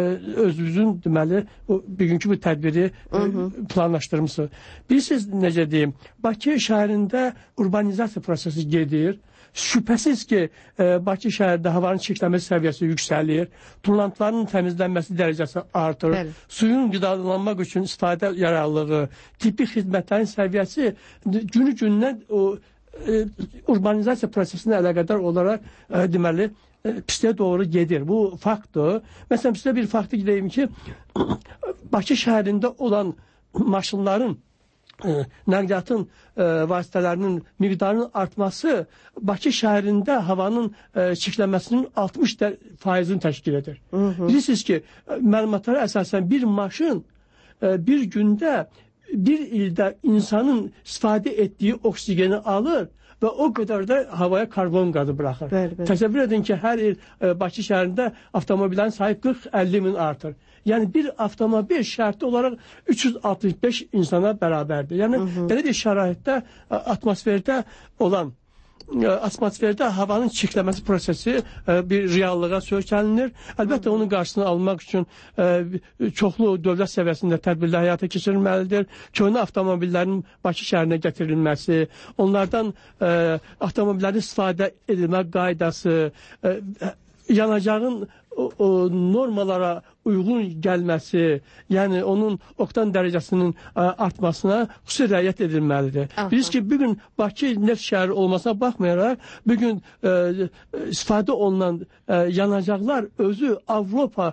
özünüzün deməli bugünkü bu tədbiri Hı -hı. planlaşdırmısınız. Bilirsiniz necə deyim, Bakı şəhərində urbanizasiya prosesi gedir. Şübhəsiz ki, e, Bakı şəhərdə havanın çirklənməsi səviyyəsi yüksəlir, tullantıların təmizlənməsi dərəcəsi artır, Bəli. suyun qidalanmaq üçün istifadə yararlılığı, tibbi xidmətlərin səviyyəsi günü gündən o e, urbanizasiya prosesinə əlaqədar olaraq e, deməli e, pisliyə doğru gedir. Bu faktdır. Məsələn, sizə bir faktı deyim ki, Bakı şəhərində olan maşınların e, nəqliyyatın e, vasitələrinin miqdarının artması Bakı şəhərində havanın e, çirklənməsinin altmış faizini təşkil edir. Hı -hı. Bilirsiniz ki, məlumatlara əsasən bir maşın e, bir gündə bir ildə insanın istifadə etdiyi oksigeni alır və o qədər də havaya karbon qazı buraxır. Bəli, bəli. Təsəvvür edin ki, hər il e, Bakı şəhərində avtomobillərin sayı qırx əlli min artır. Yəni bir avtomobil şərti olaraq üç yüz altmış beş insana bərabərdir. Yəni hı -hı. belə bir şəraitdə atmosferdə olan atmosferdə havanın çirkləməsi prosesi e, bir reallığa söykənilir. Əlbəttə onun qarşısını almaq üçün e, çoxlu dövlət səviyyəsində tədbirlər həyata keçirilməlidir. Köhnə avtomobillərin Bakı şəhərinə gətirilməsi, onlardan e, avtomobillərin istifadə edilmə qaydası, e, yanacağın o, o normalara uyğun gəlməsi, yəni onun oktan dərəcəsinin ə, artmasına xüsusi riayət edilməlidir. Bilirsiniz ki, bugün Bakı neft şəhəri olmasına baxmayaraq, bugün ə, istifadə olunan ə, yanacaqlar özü Avropa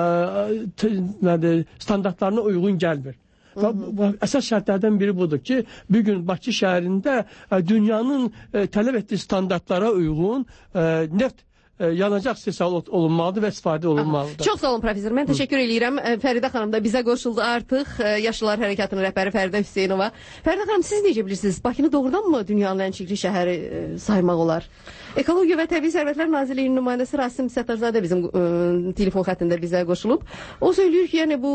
ə, standartlarına uyğun gəlmir. Və bu, əsas şərtlərdən biri budur ki, bugün Bakı şəhərində ə, dünyanın ə, tələb etdiyi standartlara uyğun ə, neft yanacaq istehsal olunmalıdır və istifadə olunmalıdır. Çox sağ olun professor. Mən təşəkkür edirəm. Fəridə xanım da bizə qoşuldu artıq. Yaşlılar Hərəkatının rəhbəri Fəridə Hüseynova. Fəridə xanım, siz necə bilirsiniz? Bakını doğrudan mı dünyanın ən çirkli şəhəri saymaq olar? Ekologiya və Təbii Sərvətlər Nazirliyinin nümayəndəsi Rasim Səttarzadə bizim ə, telefon xəttində bizə qoşulub. O söylüyor ki, yəni bu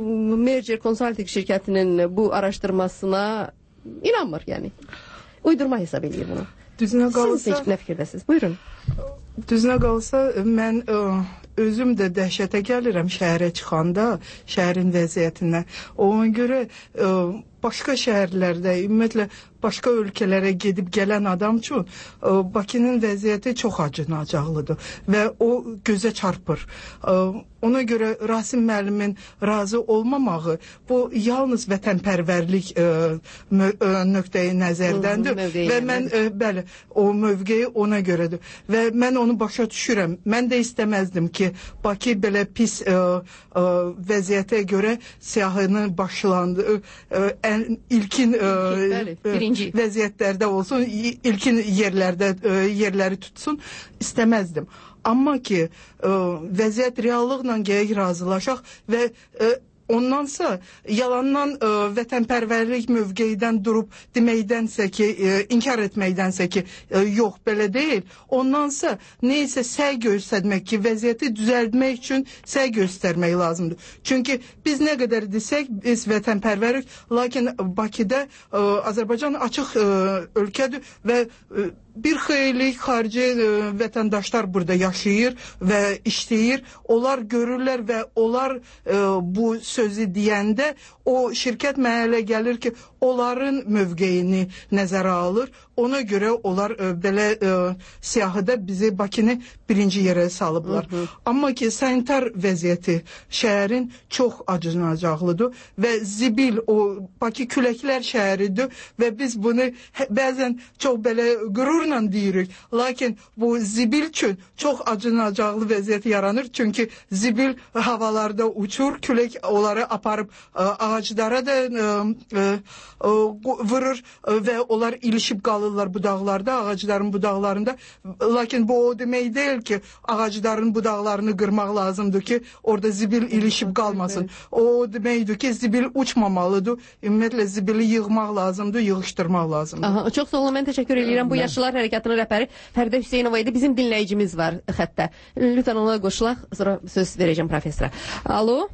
Merger Consulting şirkətinin bu araşdırmasına inanmır, yəni. Uydurma hesab edir bunu. Düzünə qalsa... Siz nə fikirdəsiniz? Buyurun. Düzünə qalsa, mən ə, özüm də dəhşətə gəlirəm şəhərə çıxanda, şəhərin vəziyyətindən. Ona görə ə, başqa şəhərlərdə, ümumiyyətlə başqa ölkələrə gedib gələn adam üçün ə, Bakının vəziyyəti çox acınacaqlıdır və o gözə çarpır. Ə, ona görə Rasim müəllimin razı olmamağı bu yalnız vətənpərvərlik ə, mö, ə, nöqteyi nəzərdəndir Hı, və mən ə, bəli, o mövqeyi ona görədir və mən onu başa düşürəm. Mən də istəməzdim ki, Bakı belə pis ə, ə, vəziyyətə görə siyahının başlandı, ə, ən ilkin ə, bəli, birinci vəziyyətlərdə olsun, ilkin yerlərdə ə, yerləri tutsun istəməzdim. Amma ki, ə, vəziyyət reallıqla gərək razılaşaq və ə, ondansa yalandan ə, vətənpərvərlik mövqeyidən durub deməkdənsə ki, ə, inkar etməkdənsə ki, ə, yox, belə deyil. Ondansa neysə səy göstərmək ki, vəziyyəti düzəltmək üçün səy göstərmək lazımdır. Çünki biz nə qədər desək, biz vətənpərvərik, lakin Bakıda ə, Azərbaycan açıq ə, ölkədir və ə, bir xeyli xarici ə, vətəndaşlar burada yaşayır və işləyir. Onlar görürlər və onlar ə, bu sözü deyəndə o şirkət mənə gəlir ki, onların mövqeyini nəzərə alır. Ona görə onlar ə, belə ə, siyahıda bizi Bakını birinci yerə salıblar. Hı -hı. Amma ki, sanitar vəziyyəti şəhərin çox acınacaqlıdır və zibil, o Bakı küləklər şəhəridir və biz bunu bəzən çox belə qürurla deyirik. Lakin bu zibil üçün çox acınacaqlı vəziyyət yaranır. Çünki zibil havalarda uçur, külək onları aparıb ə, ağaclara da ə, ə, ə, vurur və onlar ilişib qalırlar budaqlarda, ağacların budaqlarında. Lakin bu o demək deyil ki, ağacların budaqlarını qırmaq lazımdır ki, orada zibil ilişib qalmasın. O deməkdir ki, zibil uçmamalıdır. Ümumiyyətlə zibili yığmaq lazımdır, yığışdırmaq lazımdır. Aha, çox sağ olun, mən təşəkkür edirəm. Bu Yaşlılar Hərəkatının rəhbəri Fəridə Hüseynova idi. Bizim dinləyicimiz var xəttə. Lütfən ona qoşulaq, sonra söz verəcəm professora. Alo?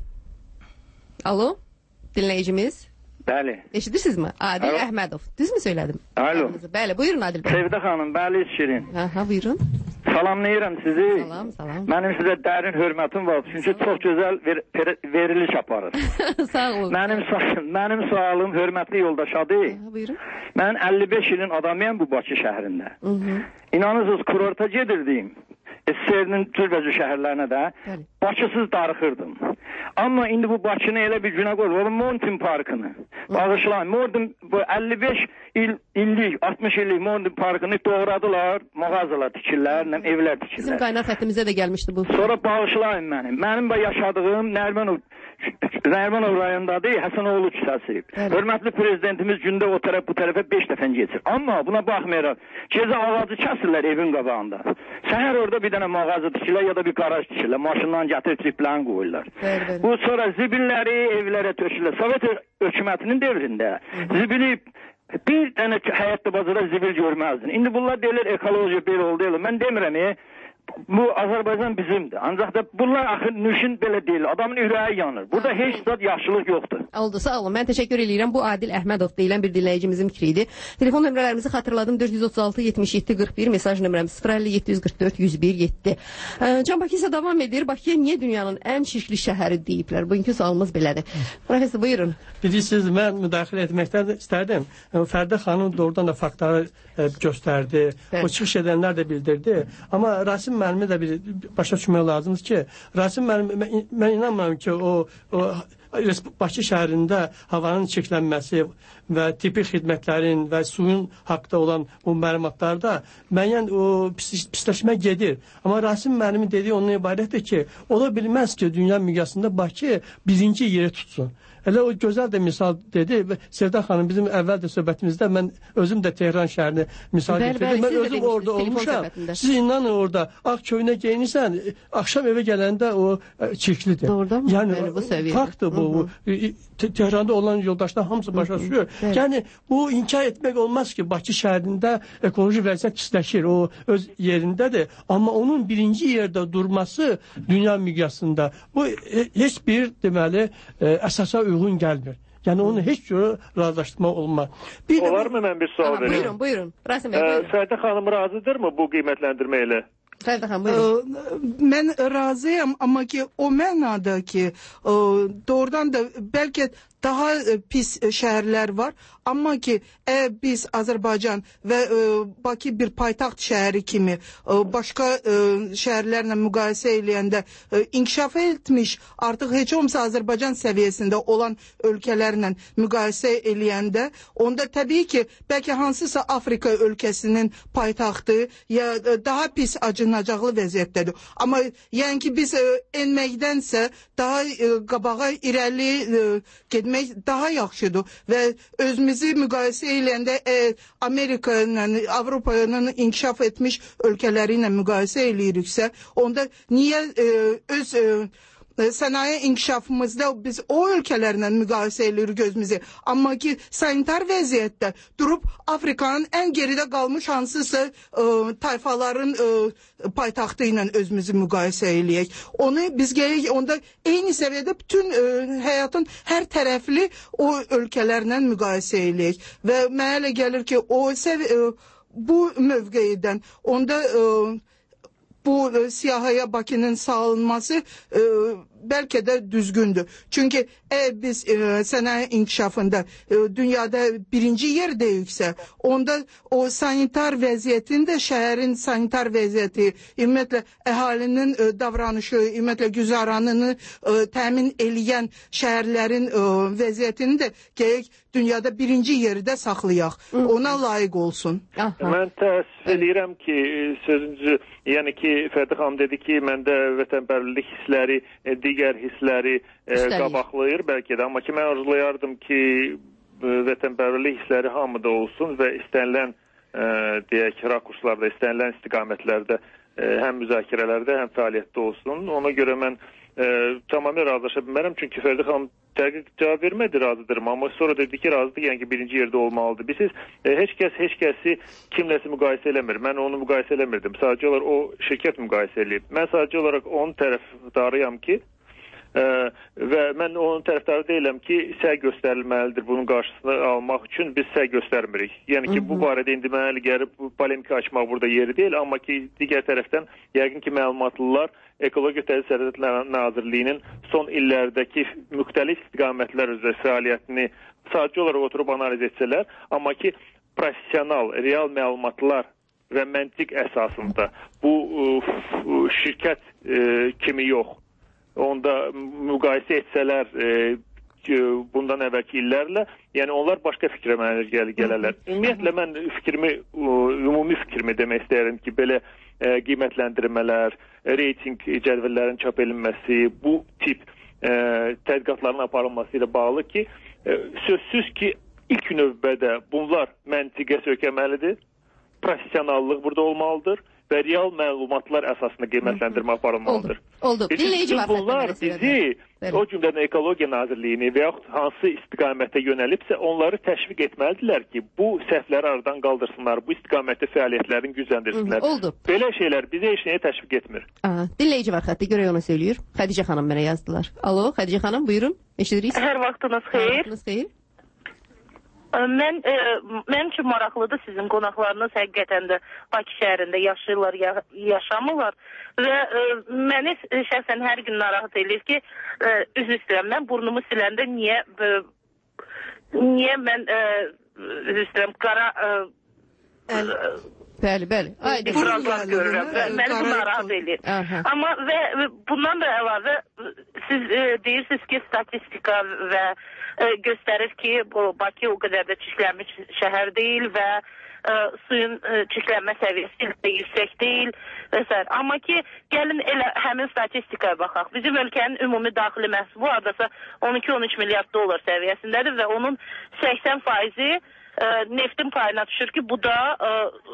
Alo? Dinləyicimiz? Bəli. Eşidirsinizmi? Adil Alo. Əhmədov. Düzmü söylədim? Alo. Bəli, buyurun Adil bəy. Sevdə xanım, bəli Şirin. Aha, buyurun. Salamlayıram sizi. Salam, salam. Mənim sizə dərin hörmətim var. Çünki salam. Çox gözəl ver, ver, veriliş aparır. Sağ olun. Mənim, mənim sualım hörmətli yoldaş adı. Aha, buyurun. Mən əlli beş ilin adamıyam bu Bakı şəhərində. Hı -hı. İnanırsınız, kurorta gedirdim. S S R-nin türbəzi şəhərlərinə də Bakısız darıxırdım. Amma indi bu Bakını elə bir günə qoyur, Mountain Parkını. Bağışlayın. Mordun bu əlli beş il, illik, altmış illik Mordun parkını doğradılar, mağazalar tikirlər, evlər tikirlər. Bizim qaynaq xəttimizə də gəlmişdi bu. Sonra bağışlayın mənim. Mənim də yaşadığım Nərmanov Nərmanov rayonundadır, Həsənoğlu küçəsi. Hörmətli prezidentimiz gündə o tərəf bu tərəfə beş dəfə keçir. Amma buna baxmayaraq, gecə ağacı kəsirlər evin qabağında. Səhər orada bir dənə mağaza tikirlər ya da bir qaraj tikirlər. Maşından gətirib triplərini qoyurlar. Bəli, bəli. Bu sonra zibilləri evlərə tökürlər. Sovet hökumətinin dövründə zibili bir dənə həyatda bazara zibil görməzdin. İndi bunlar deyirlər ekoloji bir oldu. Mən demirəm, e, bu Azərbaycan bizimdir. Ancaq da bunlar axı nüşün belə deyil. Adamın ürəyi yanır. Burada heç zat yaxşılıq yoxdur. Oldu, sağ olun. Mən təşəkkür edirəm. Bu Adil Əhmədov deyilən bir dinləyicimizin fikri idi. Telefon nömrələrimizi xatırladım. dörd yüz otuz altı yetmiş yeddi qırx bir, mesaj nömrəmiz sıfır əlli yeddi yüz qırx dörd yüz bir yeddi. Can Bakı isə davam edir. Bakıya niyə dünyanın ən çirkli şəhəri deyiblər? Bugünkü sualımız belədir. Professor, buyurun. Bilirsiniz, mən müdaxilə etməkdən istərdim. Fərdə xanım doğrudan da faktları e, göstərdi. Evet. O çıxış edənlər də bildirdi. Amma Rasim müəllimi də bir başa düşmək lazımdır ki, Rasim müəllim, mən, mən inanmıram ki, o, o Bakı şəhərində havanın çirklənməsi və tipi xidmətlərin və suyun haqqda olan bu məlumatlarda müəyyən o pis, pisləşmə gedir. Amma Rasim müəllimin dediyi ondan ibarətdir ki, ola bilməz ki, dünya miqyasında Bakı birinci yeri tutsun. Elə o gözəl də misal dedi. Sevda xanım, bizim əvvəl də söhbətimizdə mən özüm də Tehran şəhərini misal getirdim. Mən özüm orada olmuşam. Siz inanın orada ağ köynə geyinirsən, axşam evə gələndə o çirklidir. Doğrudan mı? Yəni, bu səviyyədə. Faktdır bu. bu. Tehranda olan yoldaşlar hamısı başa düşür. Evet. Yəni, bu inkar etmək olmaz ki, Bakı şəhərində ekoloji vəziyyət pisləşir. O öz yerindədir. Amma onun birinci yerdə durması dünya miqyasında bu heç bir deməli əsasa uyğun gəlmir. Yəni onu heç cürə razılaşdırmaq olmaz. Bir Olar mı mən bir sual vereyim? Buyurun, buyurun. Rasim Bey, buyurun. Fərdə xanım razıdırmı bu qiymətləndirmə ilə? Fərdə xanım, buyurun. Mən razıyam, amma ki o mənada ki doğrudan da bəlkə daha pis şəhərlər var, amma ki əgər biz Azərbaycan və e, Bakı bir paytaxt şəhəri kimi e, başqa e, şəhərlərlə müqayisə eləyəndə e, inkişaf etmiş, artıq heç olmasa Azərbaycan səviyyəsində olan ölkələrlə müqayisə eləyəndə, onda təbii ki, bəlkə hansısa Afrika ölkəsinin paytaxtı ya e, daha pis acınacaqlı vəziyyətdədir. Amma yəni ki biz e, enməkdənsə daha e, qabağa irəli e, getmək daha yaxşıdır və özümüzü müqayisə eləyəndə e, Amerika ilə, Avropanın inkişaf etmiş ölkələri ilə müqayisə eləyiriksə, onda niyə e, öz e, sənaye inkişafımızda biz o ölkələrlə müqayisə edirik gözümüzü. Amma ki sanitar vəziyyətdə durub Afrikanın ən geridə qalmış hansısa e, tayfaların e, paytaxtı ilə özümüzü müqayisə eləyək. Onu biz gərək onda eyni səviyyədə bütün e, həyatın hər tərəfli o ölkələrlə müqayisə eləyək. Və mənə elə gəlir ki o səv e, bu mövqeyidən onda e, bu e, siyahıya Bakının salınması e, bəlkə də düzgündür. Çünki eğer biz e, sənaye inkişafında e, dünyada birinci yerdəyiksə, onda o sanitar vəziyyətin də şəhərin sanitar vəziyyəti, ümumiyyətlə əhalinin e, davranışı, ümumiyyətlə güzaranını e, təmin eləyən şəhərlərin e, vəziyyətini də gərək dünyada birinci yerdə saxlayaq. Ona layiq olsun. Aha. Mən təəssüf edirəm ki, sözüncü, yəni ki, Fərdə xanım dedi ki, məndə vətənpərvərlik hissləri, digər hissləri e, qabaqlayır bəlkə də. Amma ki, mən arzulayardım ki, vətənpərvərlik hissləri hamıda olsun və istənilən, e, deyək, rakurslarda, istənilən istiqamətlərdə, e, həm müzakirələrdə, həm fəaliyyətdə olsun. Ona görə mən e, tamamilə razılaşa bilmərəm. Çünki Fərdə xanım dəqiq cavab vermədi, razıdırım. Amma sonra dedi ki, razıdır, yəni ki, birinci yerdə olmalıdır. Biz e, heç kəs, heç kəsi kimləsi müqayisə eləmir. Mən onu müqayisə eləmirdim. Sadəcə olaraq o şirkət müqayisə eləyib. Mən sadəcə olaraq onun tərəfdarıyam ki, Ə, və mən onun tərəfdarı deyiləm ki, səy göstərilməlidir bunun qarşısını almaq üçün biz səy göstərmirik. Yəni ki, bu barədə indi mənə gəlib polemika açmaq burada yeri deyil, amma ki, digər tərəfdən yəqin ki, məlumatlılar Ekologiya Təhlil Sərvət Nazirliyinin son illərdəki müxtəlif istiqamətlər üzrə fəaliyyətini sadəcə olaraq oturub analiz etsələr, amma ki, professional, real məlumatlar və məntiq əsasında bu ə, şirkət ə, kimi yox, onda müqayisə etsələr, e, bundan əvvəlki illərlə, yəni onlar başqa fikrə mənə gəl gələrlər. Ümumiyyətlə mən fikrimi, ümumi fikrimi demək istəyirəm ki, belə ə, qiymətləndirmələr, reyting cədvəllərinin çap edilməsi, bu tip ə, tədqiqatların aparılması ilə bağlı ki, ə, sözsüz ki, ilk növbədə bunlar məntiqə sökəməlidir, professionallıq burada olmalıdır və real məlumatlar əsasında qiymətləndirmə aparılmalıdır. Oldu. Oldu. Dinləyici var. Bunlar bizi, o cümlədən Ekologiya Nazirliyini və yaxud hansı istiqamətə yönəlibsə, onları təşviq etməlidirlər ki, bu səhvləri aradan qaldırsınlar, bu istiqamətdə fəaliyyətlərini gücləndirsinlər. Oldu. Belə şeylər bizi heç nəyə təşviq etmir. Aha, dinləyici var xətti, görək ona söylüyor. Xədicə xanım mənə yazdılar. Alo, Xədicə xanım, buyurun. Eşidirik. Hər vaxtınız xeyir. Hər vaxtınız xeyir. Mən, e, mənim üçün maraqlıdır sizin qonaqlarınız həqiqətən də Bakı şəhərində yaşayırlar, ya, yaşamırlar və e, məni şəxsən hər gün narahat edir ki, e, üzr istəyirəm, mən burnumu siləndə niyə e, niyə mən e, üzr istəyirəm, qara e, Əl... Bəli, bəli. İfrazlar görürəm. Məni bu narahat edir. Aha. Amma və bundan da əlavə siz e, deyirsiniz ki, statistika və e, göstərir ki, bu Bakı o qədər də çirklənmiş şəhər deyil və e, suyun e, çirklənmə səviyyəsi də yüksək deyil və s. Amma ki, gəlin elə həmin statistikaya baxaq. Bizim ölkənin ümumi daxili məhsulu hardasa on iki on üç milyard dollar səviyyəsindədir və onun səksən faizi e, neftin payına düşür ki, bu da e,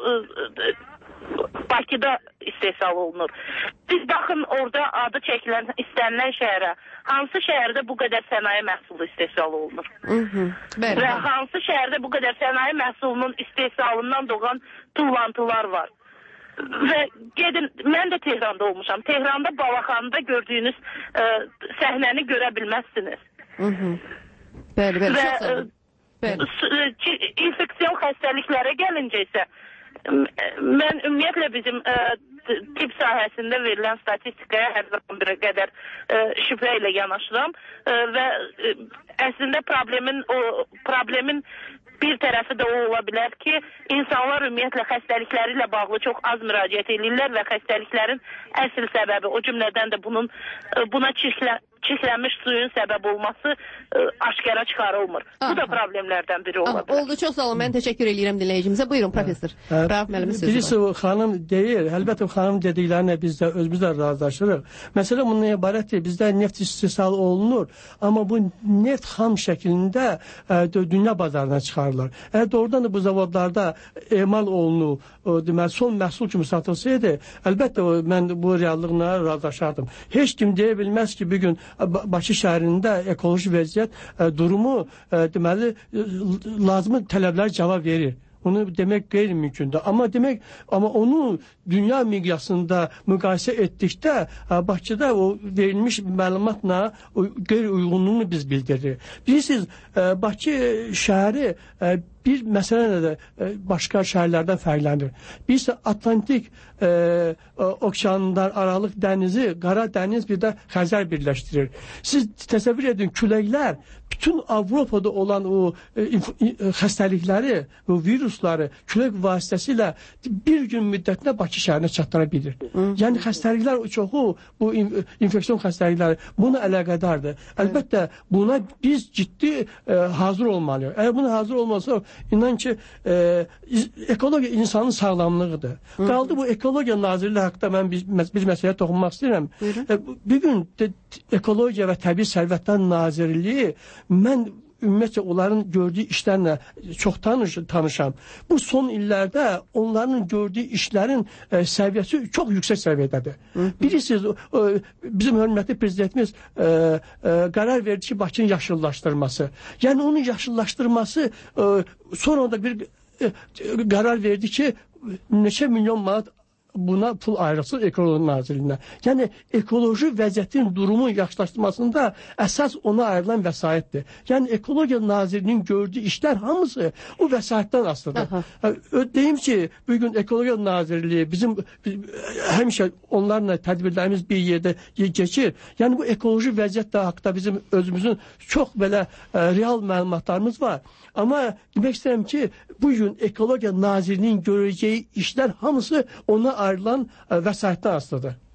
e, Bakıda istehsal olunur. Biz baxın orada adı çəkilən, istənilən şəhərə, hansı şəhərdə bu qədər sənaye məhsulu istehsal olunur? Hı -hı. Bəli, və bəli. Hansı şəhərdə bu qədər sənaye məhsulunun istehsalından doğan tullantılar var? Və gedin, mən də Tehranda olmuşam. Tehranda Balaxanıda gördüyünüz ə, səhnəni görə bilməzsiniz. Hı -hı. Bəli, bəli, və, çox sağ olun. Bəli. İnfeksiyon xəstəliklərə gəlincə isə mən ümumiyyətlə bizim ə, tip sahəsində verilən statistikaya hər zaman bir qədər ə, şübhə ilə yanaşıram ə, və ə, əslində problemin o problemin bir tərəfi də o ola bilər ki, insanlar ümumiyyətlə xəstəlikləri ilə bağlı çox az müraciət edirlər və xəstəliklərin əsl səbəbi, o cümlədən də bunun buna çirklən çirklənmiş suyun səbəb olması ə, aşkara çıxarılmır. Aha. Bu da problemlərdən biri ola bilər. Oldu, çox sağ olun. Mən təşəkkür edirəm dinləyicimizə. Buyurun, professor. Rauf müəllimin sözü var. Birisi xanım deyir, əlbəttə xanım dediklərinə biz də özümüz də razılaşırıq. Məsələ bundan ibarətdir. Bizdə neft istehsal olunur, amma bu neft xam şəklində ə, dünya bazarına çıxarılır. Əgər doğrudan da bu zavodlarda emal olunur, o, deməli, son məhsul kimi satılsaydı, əlbəttə o, mən bu reallıqla razılaşardım. Heç kim deyə bilməz ki, bir gün Bakı şəhərində ekoloji vəziyyət ə, durumu ə, deməli lazımi tələblər cavab verir. Onu demək qeyri-mümkündür. Amma demək, amma onu dünya miqyasında müqayisə etdikdə Bakıda o verilmiş məlumatla o qeyri-uyğunluğunu biz bildiririk. Bilirsiniz, Bakı şəhəri bir məsələ də başqa şəhərlərdən fərqlənir. Birisi Atlantik e, okeanından Aralıq dənizi, Qara dəniz bir də Xəzər birləşdirir. Siz təsəvvür edin, küləklər bütün Avropada olan o e, xəstəlikləri, o virusları külək vasitəsilə bir gün müddətində Bakı şəhərinə çatdıra bilir. Hı. Yəni xəstəliklər çoxu, bu infeksiyon xəstəlikləri buna əlaqədardır. Əlbəttə buna biz ciddi e, hazır olmalıyıq. Əgər buna hazır olmasa, inan ki, e, ekologiya insanın sağlamlığıdır. Hı. Qaldı bu Ekologiya Nazirliyi haqqında mən bir, bir məsələyə toxunmaq istəyirəm. E, bir gün de, Ekologiya və Təbii Sərvətlər Nazirliyi, mən ümumiyyətlə onların gördüyü işlərlə çox tanış, tanışam. Bu son illərdə onların gördüyü işlərin e, səviyyəsi çox yüksək səviyyədədir. Bilirsiniz, e, bizim hörmətli prezidentimiz e, e, qərar verdi ki, Bakının yaşıllaşdırması. Yəni onun yaşıllaşdırması e, sonra da bir e, qərar verdi ki, neçə milyon manat buna pul ayrılsın Ekologiya Nazirliyinə. Yəni ekoloji vəziyyətin durumun yaxşılaşdırmasında əsas ona ayrılan vəsaitdir. Yəni Ekologiya Nazirliyinin gördüyü işlər hamısı o vəsaitdən asılıdır. Deyim ki, bugün Ekologiya Nazirliyi bizim həmişə onlarla tədbirlərimiz bir yerdə keçir. Yəni bu ekoloji vəziyyət haqqında bizim özümüzün çox belə ə, real məlumatlarımız var. Amma demək istəyirəm ki, bugün Ekologiya Nazirliyinin görəcəyi işlər hamısı ona ayrılan ə, vəsaitdən asılıdır.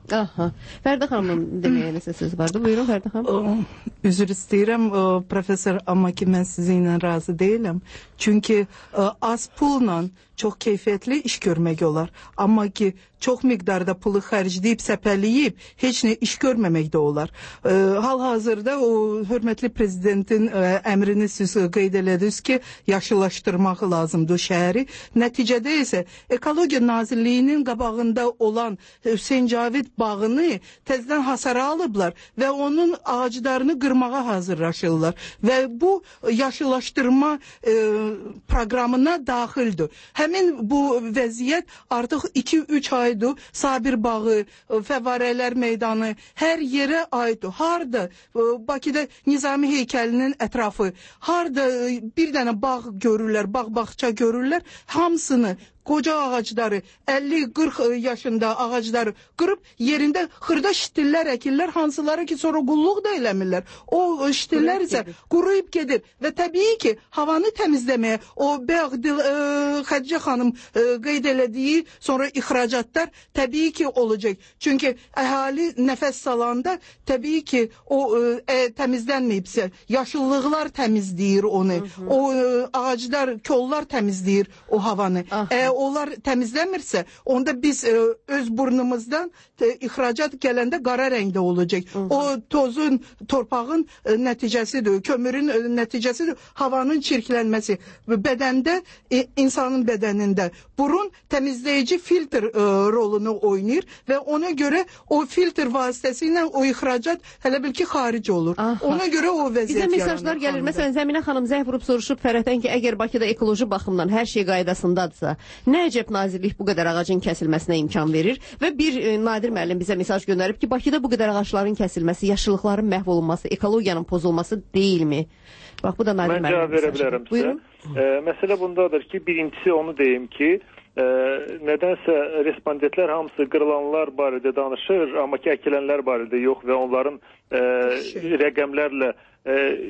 Aha. Fərdə xanımın deməyə nəsə söz vardı. Buyurun Fərdə xanım. Üzr istəyirəm, professor, amma ki mən sizinlə razı deyiləm. Çünki az pulla çox keyfiyyətli iş görmək olar. Amma ki çox miqdarda pulu xərcləyib, səpələyib, heç nə iş görməmək də olar. Hal-hazırda o hörmətli prezidentin əmrini siz qeyd elədiniz ki, yaşıllaşdırmaq lazımdır şəhəri. Nəticədə isə Ekologiya Nazirliyinin qabağında olan Hüseyn Cavid bağını təzədən hasara alıblar və onun ağaclarını qırmağa hazırlaşırlar. Və bu yaşıllaşdırma e, proqramına daxildir. Həmin bu vəziyyət artıq iki üç aydır. Sabir bağı, Fəvarələr meydanı hər yerə aiddir. Harda Bakıda Nizami heykəlinin ətrafı, harda bir dənə bağ görürlər, bağ-bağça görürlər, hamısını qoca ağacları, əlli qırx yaşında ağacları qırıb yerində xırda şitillər əkirlər, hansıları ki sonra qulluq da eləmirlər. O şitillər isə quruyub gedir və təbii ki havanı təmizləməyə o bayaq Xədicə xanım e, qeyd elədiyi sonra ixracatlar təbii ki olacaq. Çünki əhali nəfəs salanda təbii ki o e, təmizlənməyibsə, yaşıllıqlar təmizləyir onu. Hı -hı. O e, ağaclar, kollar təmizləyir o havanı. E, onlar təmizləmirsə, onda biz e, öz burnumuzdan e, ixracat gələndə qara rəngdə olacaq. Hı -hı. O tozun, torpağın e, nəticəsidir, kömürün e, nəticəsidir, havanın çirklənməsi. Bədəndə, e, insanın bədənində burun təmizləyici filtr e, rolunu oynayır və ona görə o filtr vasitəsilə o ixracat hələ bil ki xaric olur. Aha. Ona görə o vəziyyət yaranır. Bizə mesajlar gəlir. Məsələn, Zəminə xanım zəng vurub soruşub Fərəddən ki, əgər Bakıda ekoloji baxımdan hər şey qaydasındadırsa, nə əcəb nazirlik bu qədər ağacın kəsilməsinə imkan verir və bir e, Nadir müəllim bizə mesaj göndərib ki, Bakıda bu qədər ağacların kəsilməsi, yaşıllıqların məhv olunması, ekologiyanın pozulması deyilmi? Bax, bu da Nadir müəllim. Mən cavab verə bilərəm sizə. E, məsələ bundadır ki, birincisi onu deyim ki, e, nədənsə respondentlər hamısı qırılanlar barədə danışır, amma ki, əkilənlər barədə yox və onların e, rəqəmlərlə e,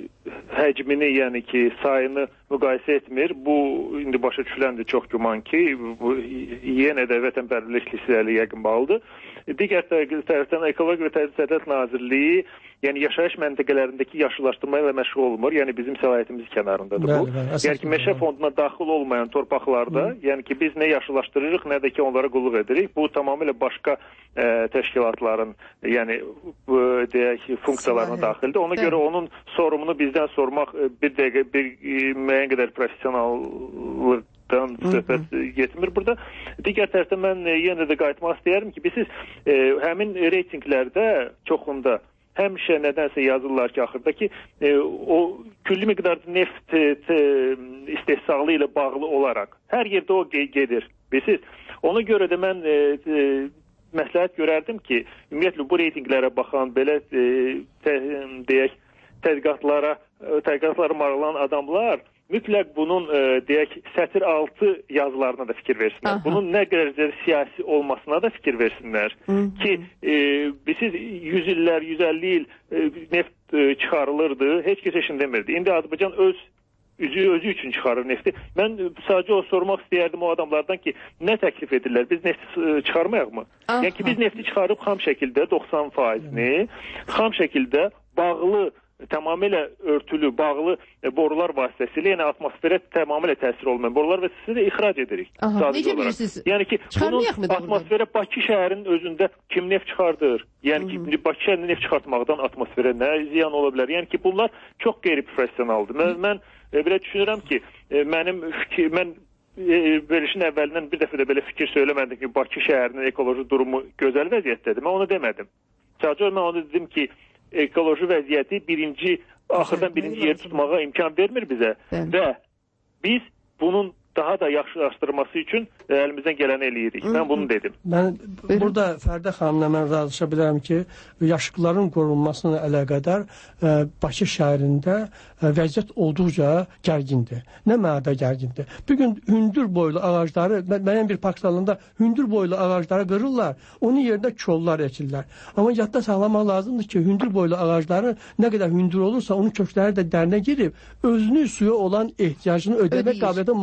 həcmini, yəni ki, sayını müqayisə etmir. Bu, indi başa düşüləndir çox güman ki, bu yenə də vətənpərvərlik lisələri yəqin bağlıdır. Digər tərəfdən Ekologiya və Təbii Sərvət Nazirliyi, yəni yaşayış məntəqələrindəki yaşıllaşdırma ilə məşğul olmur. Yəni bizim səlahiyyətimiz kənarındadır bu. Yəni ki, meşə fonduna daxil olmayan torpaqlarda, Hı. yəni ki, biz nə yaşıllaşdırırıq, nə də ki, onlara qulluq edirik. Bu tamamilə başqa e, təşkilatların, yəni bu, deyək, funksiyalarına daxildir. Ona görə onun sorumunu bizdən sormaq bir dəqiqə, bir müəyyən qədər professionallıq dan söhbət getmir burada. Digər tərəfdən mən yenə də qayıtmaq istəyərəm ki, biz siz e, həmin reytinglərdə çoxunda həmişə nədənsə yazırlar ki, axırda ki, e, o külli miqdarda neft e, istehsalı ilə bağlı olaraq hər yerdə o gedir. Bilirsiniz, ona görə də mən e, e, məsləhət görərdim ki, ümumiyyətlə bu reytinglərə baxan belə e, tə, deyək, tədqiqatlara, tədqiqatlara maraqlanan adamlar mütləq bunun e, deyək sətir altı yazılarına da fikir versinlər. Aha. Bunun nə qədər siyasi olmasına da fikir versinlər. Hı -hı. Ki e, biz yüz illər, yüz əlli il e, neft e, çıxarılırdı, heç kəs heç nə demirdi. İndi Azərbaycan öz üzü özü üçün çıxarır nefti. Mən sadəcə o sormaq istəyərdim o adamlardan ki, nə təklif edirlər? Biz nefti e, çıxarmayaq mı? Aha. Yəni ki, biz nefti çıxarıb xam şəkildə doxsan faizini, xam şəkildə bağlı, tamamilə örtülü, bağlı e, borular vasitəsilə, yəni atmosferə tamamilə təsir olmayan borular vasitəsilə ixrac edirik. Aha, necə bilirsiniz? Yəni ki, bunun atmosferə Bakı şəhərinin özündə kim neft çıxardır? Yəni ki, Hı -hı. Bakı şəhərində neft çıxartmaqdan atmosferə nə ziyan ola bilər? Yəni ki, bunlar çox qeyri-professionaldır. Mən, mən e, belə düşünürəm ki, e, mənim fikir, mən e, verilişin əvvəlindən bir dəfə də belə fikir söyləmədim ki, Bakı şəhərinin ekoloji durumu gözəl vəziyyətdədir. Mən onu demədim. Sadəcə mən onu dedim ki, ekoloji vəziyyəti birinci, axırdan birinci yer tutmağa imkan vermir bizə. Bəli. Və biz bunun daha da yaxşılaşdırması üçün əlimizdən gələni eləyirik. Hı -hı. Mən bunu dedim. Mən burada Fərdə xanımla mən razılaşa bilərəm ki, yaşıqların qorunmasına əlaqədar e, Bakı şəhərində e, vəziyyət olduqca gərgindir. Nə mənada gərgindir? Bir gün hündür boylu ağacları, mənim bir park salonunda hündür boylu ağacları qırırlar, onun yerində kollar əkirlər. Amma yadda saxlamaq lazımdır ki, hündür boylu ağacları nə qədər hündür olursa, onun kökləri də dərinə girib, özünü suya olan ehtiyacını ödəmək qabiliyyətinə malikdir.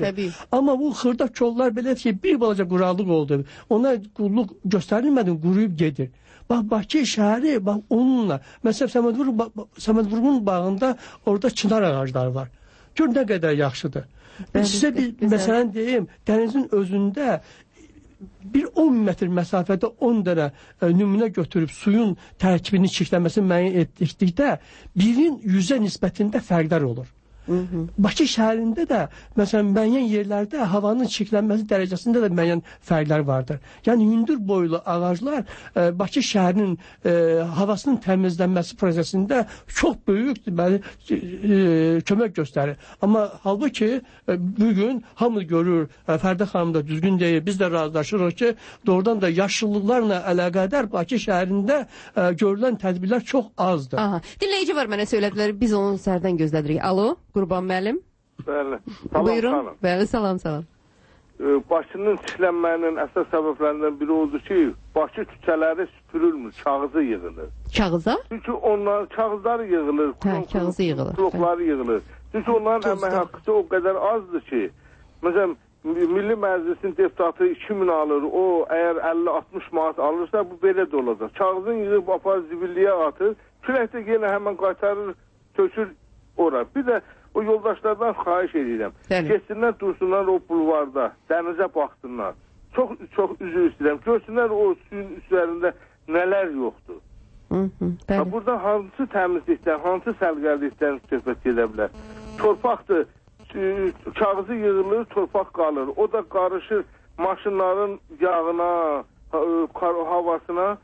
Təbii. Amma bu xırda kollar belə ki, bir balaca quraqlıq oldu. Ona qulluq göstərilmədən quruyub gedir. Bax, Bakı şəhəri, bax, onunla. Məsələn, Səmədvurğun bağında orada çınar ağacları var. Gör, nə qədər yaxşıdır. Bəli, sizə bir məsələn deyim, dənizin özündə bir on metr məsafədə on dənə e, nümunə götürüb suyun tərkibini çirklənməsini müəyyən etdikdə birin yüzə nisbətində fərqlər olur. Hı -hı. Bakı şəhərində də məsələn müəyyən yerlərdə havanın çirklənməsi dərəcəsində də müəyyən fərqlər vardır. Yəni hündür boylu ağaclar e, Bakı şəhərinin e, havasının təmizlənməsi prosesində çox böyük deməli e, kömək göstərir. Amma halbuki e, bu gün hamı görür, e, Fərdə xanım da düzgün deyir. Biz də razılaşırıq ki, doğrudan da yaşıllıqlarla əlaqədar Bakı şəhərində e, görülən tədbirlər çox azdır. Aha. Dinləyici var mənə söylədilər. Biz onu sərdən gözlədirik. Alo? Qurban müəllim. Bəli. Salam, Buyurun. Salam. Bəli, salam, salam. Bakının çirklənməyinin əsas səbəblərindən biri oldu ki, Bakı küçələri süpürülmür, kağızı yığılır. Kağıza? Çünki onlar kağızları yığılır, hə, kağızı yığılır. Blokları yığılır. Çünki onların əmək haqqısı o qədər azdır ki, məsələn, Milli Məclisin deputatı iki min alır, o əgər əlli altmış manat alırsa, bu belə də olacaq. Kağızın yığıb apar zibilliyə atır, külək də yenə həmən qaytarır, tökür ora. Bir də o yoldaşlardan xahiş edirəm. Geçsinlər, dursunlar o bulvarda, dənizə baxsınlar. Çox çox üzr istəyirəm. Görsünlər o suyun üzərində nələr yoxdur. Hı -hı, ha, burada hansı təmizlikdən, hansı səlqəlikdən söhbət gedə bilər? Torpaqdır, kağızı yığılır, torpaq qalır. O da qarışır maşınların yağına, havasına,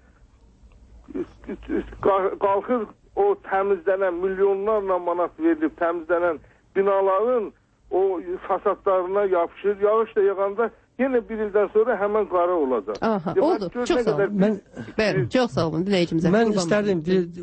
qalxır o təmizlənən, milyonlarla manat verilib təmizlənən binaların o fasadlarına yapışır. Yağış da yağanda yenə bir ildən sonra həmən qara olacaq. Aha, Demək, oldu. Çox sağ olun. Mən, Bəli, çox sağ olun dinləyicimizə. Mən istərdim,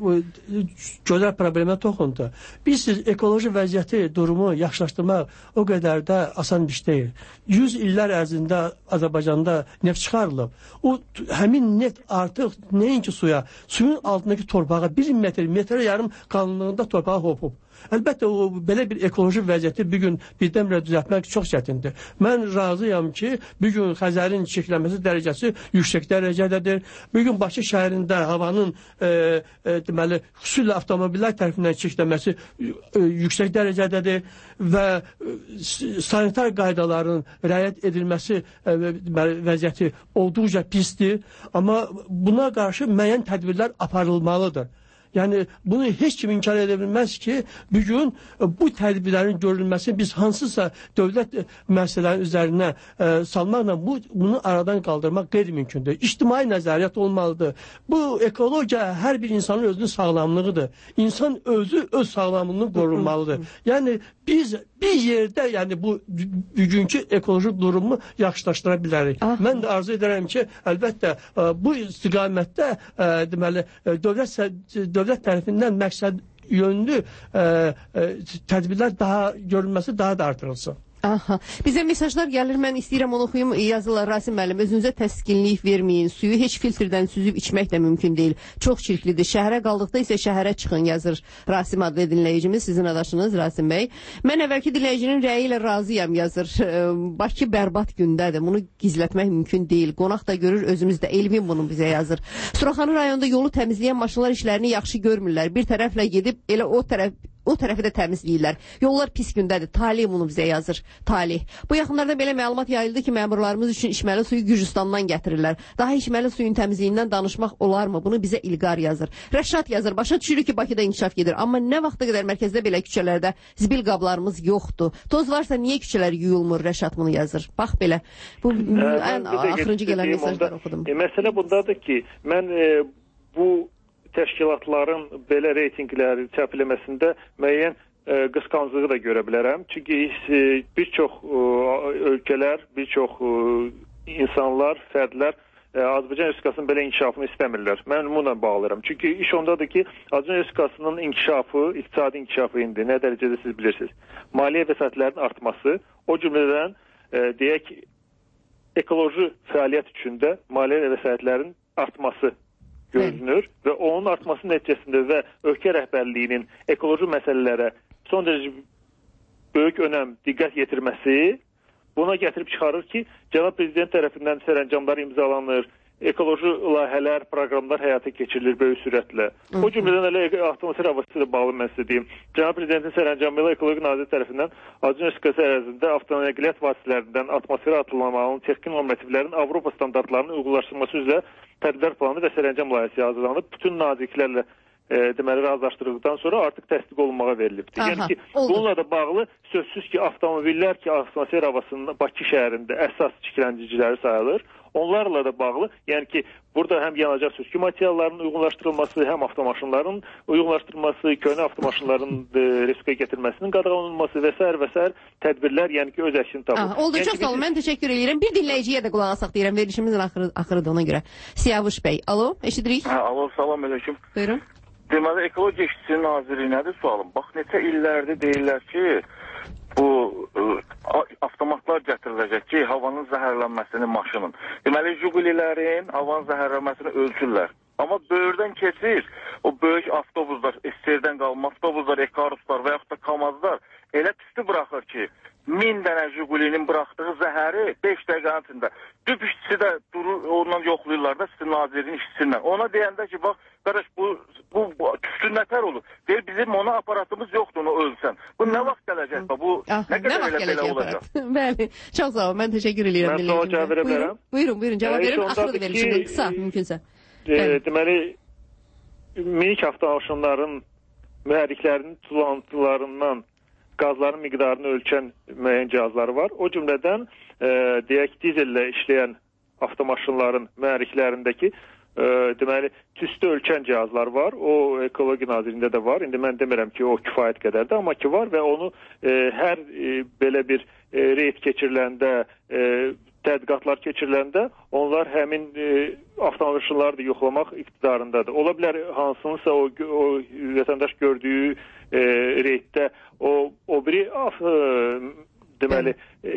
gözəl problemə toxundu. Bilirsiniz, ekoloji vəziyyəti, durumu yaxşılaşdırmaq o qədər də asan bir şey deyil. yüz illər ərzində Azərbaycanda neft çıxarılıb. O həmin neft artıq nəinki suya, suyun altındakı torpağa bir metr, metr yarım qalınlığında torpağa hopub. Əlbəttə, o belə bir ekoloji vəziyyəti bir gün birdən-birə düzəltmək çox çətindir. Mən razıyam ki, bir gün Xəzərin çirklənməsi dərəcəsi yüksək dərəcədədir. Bir gün Bakı şəhərində havanın e, e, deməli, xüsusilə avtomobillər tərəfindən çirklənməsi e, yüksək dərəcədədir və e, sanitar qaydaların riayət edilməsi e, deməli, vəziyyəti olduqca pisdir. Amma buna qarşı müəyyən tədbirlər aparılmalıdır. Yəni, bunu heç kim inkar edə bilməz ki, bugün bu tədbirlərin görülməsi biz hansısa dövlət müəssisələrin üzərinə e, salmaqla bu, bunu aradan qaldırmaq qeyri-mümkündür. İctimai nəzəriyyət olmalıdır. Bu ekologiya hər bir insanın özünün sağlamlığıdır. İnsan özü öz sağlamlığını qorunmalıdır. Yəni, biz bir yerdə yəni bu bugünkü ekoloji durumu yaxşılaşdıra bilərik. Ah. Mən də arzu edirəm ki, əlbəttə bu istiqamətdə e, deməli dövlət dövlət tərəfindən məqsəd yönlü e, e, tədbirlər daha görülməsi daha da artırılsın. Aha. Bizə mesajlar gəlir, mən istəyirəm onu oxuyum, yazırlar. Rasim müəllim, özünüzə təskinlik verməyin, suyu heç filtrdən süzüb içmək də mümkün deyil. Çox çirklidir. Şəhərə qaldıqda isə şəhərə çıxın, yazır Rasim adlı dinləyicimiz, sizin adaşınız Rasim bəy. Mən əvvəlki dinləyicinin rəyi ilə razıyam, yazır. Bakı bərbad gündədir, bunu gizlətmək mümkün deyil. Qonaq da görür, özümüz də, Elvin bunu bizə yazır. Suraxanı rayonunda yolu təmizləyən maşınlar işlərini yaxşı görmürlər. Bir tərəflə gedib, elə o tərəf O tərəfi də təmizləyirlər. Yollar pis gündədir. Talih bunu bizə yazır. Talih. Bu yaxınlarda belə məlumat yayıldı ki, məmurlarımız üçün içməli suyu Gürcüstandan gətirirlər. Daha içməli suyun təmizliyindən danışmaq olarmı? Bunu bizə İlqar yazır. Rəşad yazır. Başa düşürük ki, Bakıda inkişaf gedir. Amma nə vaxta qədər mərkəzdə belə küçələrdə zibil qablarımız yoxdur. Toz varsa niyə küçələr yuyulmur? Rəşad bunu yazır. Bax belə. Bu ən axırıncı gələn mesajlar oxudum. E, məsələ bundadır ki, mən e, bu təşkilatların belə reytingləri çap eləməsində müəyyən e, qısqanclığı da görə bilərəm. Çünki e, bir çox e, ölkələr, bir çox e, insanlar, fərdlər e, Azərbaycan Respublikasının belə inkişafını istəmirlər. Mən bununla bağlıram. Çünki iş ondadır ki, Azərbaycan Respublikasının inkişafı, iqtisadi inkişafı indi nə dərəcədə siz bilirsiniz. Maliyyə vəsaitlərinin artması, o cümlədən e, deyək, ekoloji fəaliyyət üçündə maliyyə vəsaitlərinin artması görünür və onun artması nəticəsində və ölkə rəhbərliyinin ekoloji məsələlərə son dərəcə böyük önəm, diqqət yetirməsi buna gətirib çıxarır ki, cənab prezident tərəfindən sərəncamlar imzalanır, ekoloji layihələr, proqramlar həyata keçirilir böyük sürətlə. O cümlədən elə avtomobil havası ilə bağlı mən sizə deyim. Cənab prezidentin sərəncamı ilə Ekoloji Nazirliyi tərəfindən Azərbaycan Respublikası ərazisində avtonəqliyyat vasitələrdən atmosferə atılmamalının texnik normativlərin Avropa standartlarının uyğunlaşdırılması üzrə tədbirlər planı və sərəncam layihəsi hazırlanıb. Bütün nazirliklərlə e, deməli razılaşdırıldıqdan sonra artıq təsdiq olunmağa verilibdir. Aha, yəni ki, oldu. Bununla da bağlı sözsüz ki, avtomobillər ki, atmosfer havasının Bakı şəhərində əsas çirkləndiciləri sayılır. Onlarla da bağlı, yəni ki, burada həm yanacaq sökü materiallarının uyğunlaşdırılması, həm avtomaşınların uyğunlaşdırılması, köhnə avtomaşınların e, respublikaya gətirilməsinin qadağanlanması və s. və s. tədbirlər, yəni ki, öz əksini tapır. Aha, oldu, yəni çox sağ olun, mən təşəkkür edirəm. Bir dinləyiciyə də qulaq asaq deyirəm, verilişimizin axırı, axırıdır ona görə. Siyavuş bəy, alo, eşidirik? Hə, alo, salam əleykum. Buyurun. Deməli, Ekologiya İşçisi Nazirliyinədir sualım. Bax, neçə illərdir deyirlər ki, bu ə, avtomatlar gətiriləcək ki, havanın zəhərlənməsini maşının. Deməli, Jugulilərin havanın zəhərlənməsini ölçürlər. Amma böyürdən keçir, o böyük avtobuslar, S S R-dən qalma avtobuslar, Ekaruslar və yaxud da Kamazlar elə pisti buraxır ki, min dənə Jugulinin buraxdığı zəhəri beş dəqiqənin içində. Tüp işçisi də durur, ondan yoxlayırlar da sizin nazirinin işçisindən. Ona deyəndə ki, bax, qardaş, bu, bu, bu tüstü nətər olur? Deyir, bizim ona aparatımız yoxdur, onu ölsən. Bu nə vaxt gələcək? Bu ah, nə qədər elə belə olacaq? Bəli, çox sağ olun, mən təşəkkür edirəm. Mən sual cavab verə bilərəm. Buyurun, buyurun, cavab verin, axırı verin, şimdi qısa, mümkünsə. E, deməli, minik avtomaşınların mühərriklərinin tulantılarından qazların miqdarını ölçən müəyyən cihazları var. O cümlədən e, deyək dizellə işləyən avtomaşınların mühərriklərindəki e, deməli tüstü ölçən cihazlar var. O Ekologiya Nazirliyində də var. İndi mən demirəm ki, o kifayət qədərdir, amma ki var və onu e, hər e, belə bir e, reyd keçiriləndə, e, tədqiqatlar keçiriləndə onlar həmin e, avtomaşınları da yoxlamaq iqtidarındadır. Ola bilər hansınsa o, o vətəndaş gördüyü e, reyddə o, o biri af, e, deməli e,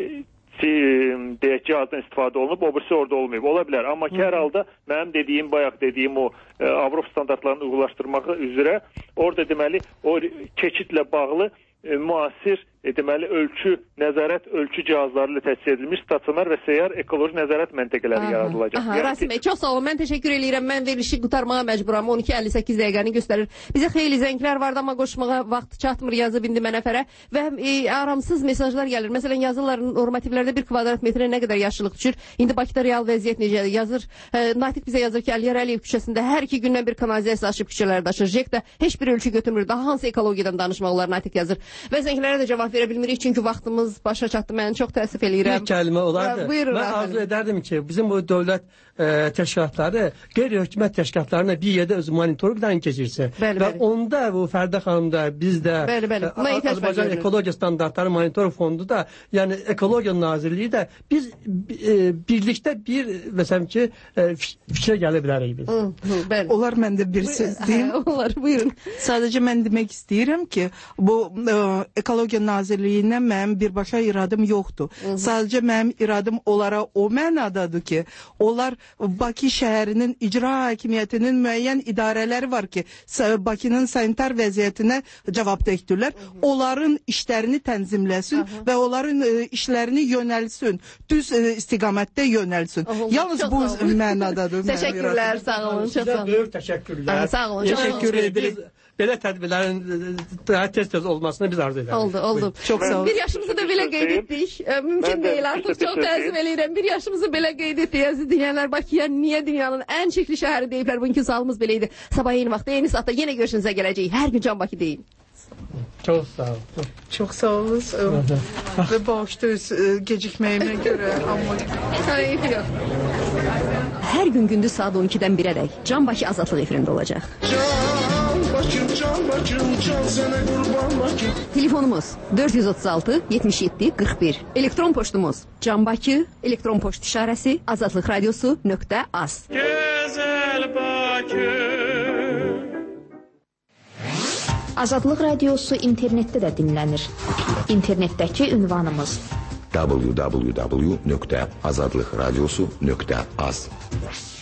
deyək cihazdan istifadə olunub, o birisi orada olmayıb. Ola bilər. Amma ki, hər halda mənim dediyim, bayaq dediyim o e, Avropa standartlarını uyğunlaşdırmaq üzrə orada deməli o keçidlə bağlı e, müasir e, deməli ölçü, nəzarət ölçü cihazları ilə təchiz edilmiş stasionar və səyyar ekoloji nəzarət məntəqələri yaradılacaq. Aha, yəni Rasim bəy, çox sağ olun. Mən təşəkkür edirəm. Mən verilişi qutarmağa məcburam. on iki əlli səkkiz dəqiqəni göstərir. Bizə xeyli zənglər vardı, amma qoşmağa vaxt çatmır, yazıb indi mənə fərə və e, aramsız mesajlar gəlir. Məsələn, yazırlar normativlərdə bir kvadrat metrə nə qədər yaşıllıq düşür. İndi Bakıda real vəziyyət necədir? Yazır. E, Natiq bizə yazır ki, Əliyar Əliyev küçəsində hər iki gündən bir kanalizasiya aşıb küçələrdə aşır. J E K də heç bir ölçü götürmür. Daha hansı ekologiyadan danışmaq olar? Natiq yazır. Və zənglərə də cavab verə bilmirik çünki vaxtımız başa çatdı. Mən çox təəssüf eləyirəm. Bir kəlmə olardı. Buyurun, mən arzu edərdim ki, bizim bu dövlət e, təşkilatları qeyri-hökumət təşkilatlarına bir yerdə öz monitorinqdən keçirsə bəli, və bəli. Onda bu Fərdə xanım da biz də bəli, bəli. Azərbaycan Ekologiya Standartları Monitorinq Fondu da, yəni Ekologiya Nazirliyi də biz e, birlikdə bir məsələn ki e, fikrə gələ bilərik biz. Hı, hı, bəli. Olar məndə bir söz deyim. Olar, buyurun. Sadəcə mən demək istəyirəm ki, bu e, Ekologiya Nazirliyinə mənim birbaşa iradım yoxdur. Hı -hı. Sadəcə mənim iradım onlara o mənadadır ki, onlar Bakı şəhərinin icra hakimiyyətinin müəyyən idarələri var ki, Bakının sanitar vəziyyətinə cavabdehdirlər. Onların işlərini tənzimləsin Hı -hı. və onların e, işlərini yönəlsin, düz e, istiqamətdə yönəlsin. Hı -hı. Yalnız bu mənadadır. Təşəkkürlər, sağ olun. Çox sağ olun. Böyük təşəkkürlər. Sağ olun. Təşəkkür edirik. Belə tədbirlərin daha tez-tez olmasını biz arzu edərik. Oldu, oldu. Çox sağ olun. Bir yaşımızı da belə qeyd etdik. Mümkün deyil artıq. Çox təəssüf eləyirəm. Bir yaşımızı belə qeyd etdik. Əziz dinləyənlər, Bakıya niyə dünyanın ən çirkli şəhəri deyiblər? Bugünkü sualımız belə idi. Sabah eyni vaxtda, eyni saatda yenə görüşünüzə gələcəyik. Hər gün Can Bakı deyin. Çox sağ olun. Çox sağ olun. Və bağışlayırız gecikməyimə görə. Amma hər gün gündüz saat on ikidən birədək Can Bakı Azadlıq efirində olacaq. Can Bakım, Can Bakım, can sənə qurban Bakım. Telefonumuz dörd yüz otuz altı yetmiş yeddi qırx bir. Elektron poçtumuz Can Bakı, elektron poçt işarəsi azadlıq radiosu nöqtə az. Gözəl Bakı. Azadlıq radiosu internetdə də dinlənir. İnternetdəki ünvanımız w w w nöqtə azadlıq radiosu nöqtə az.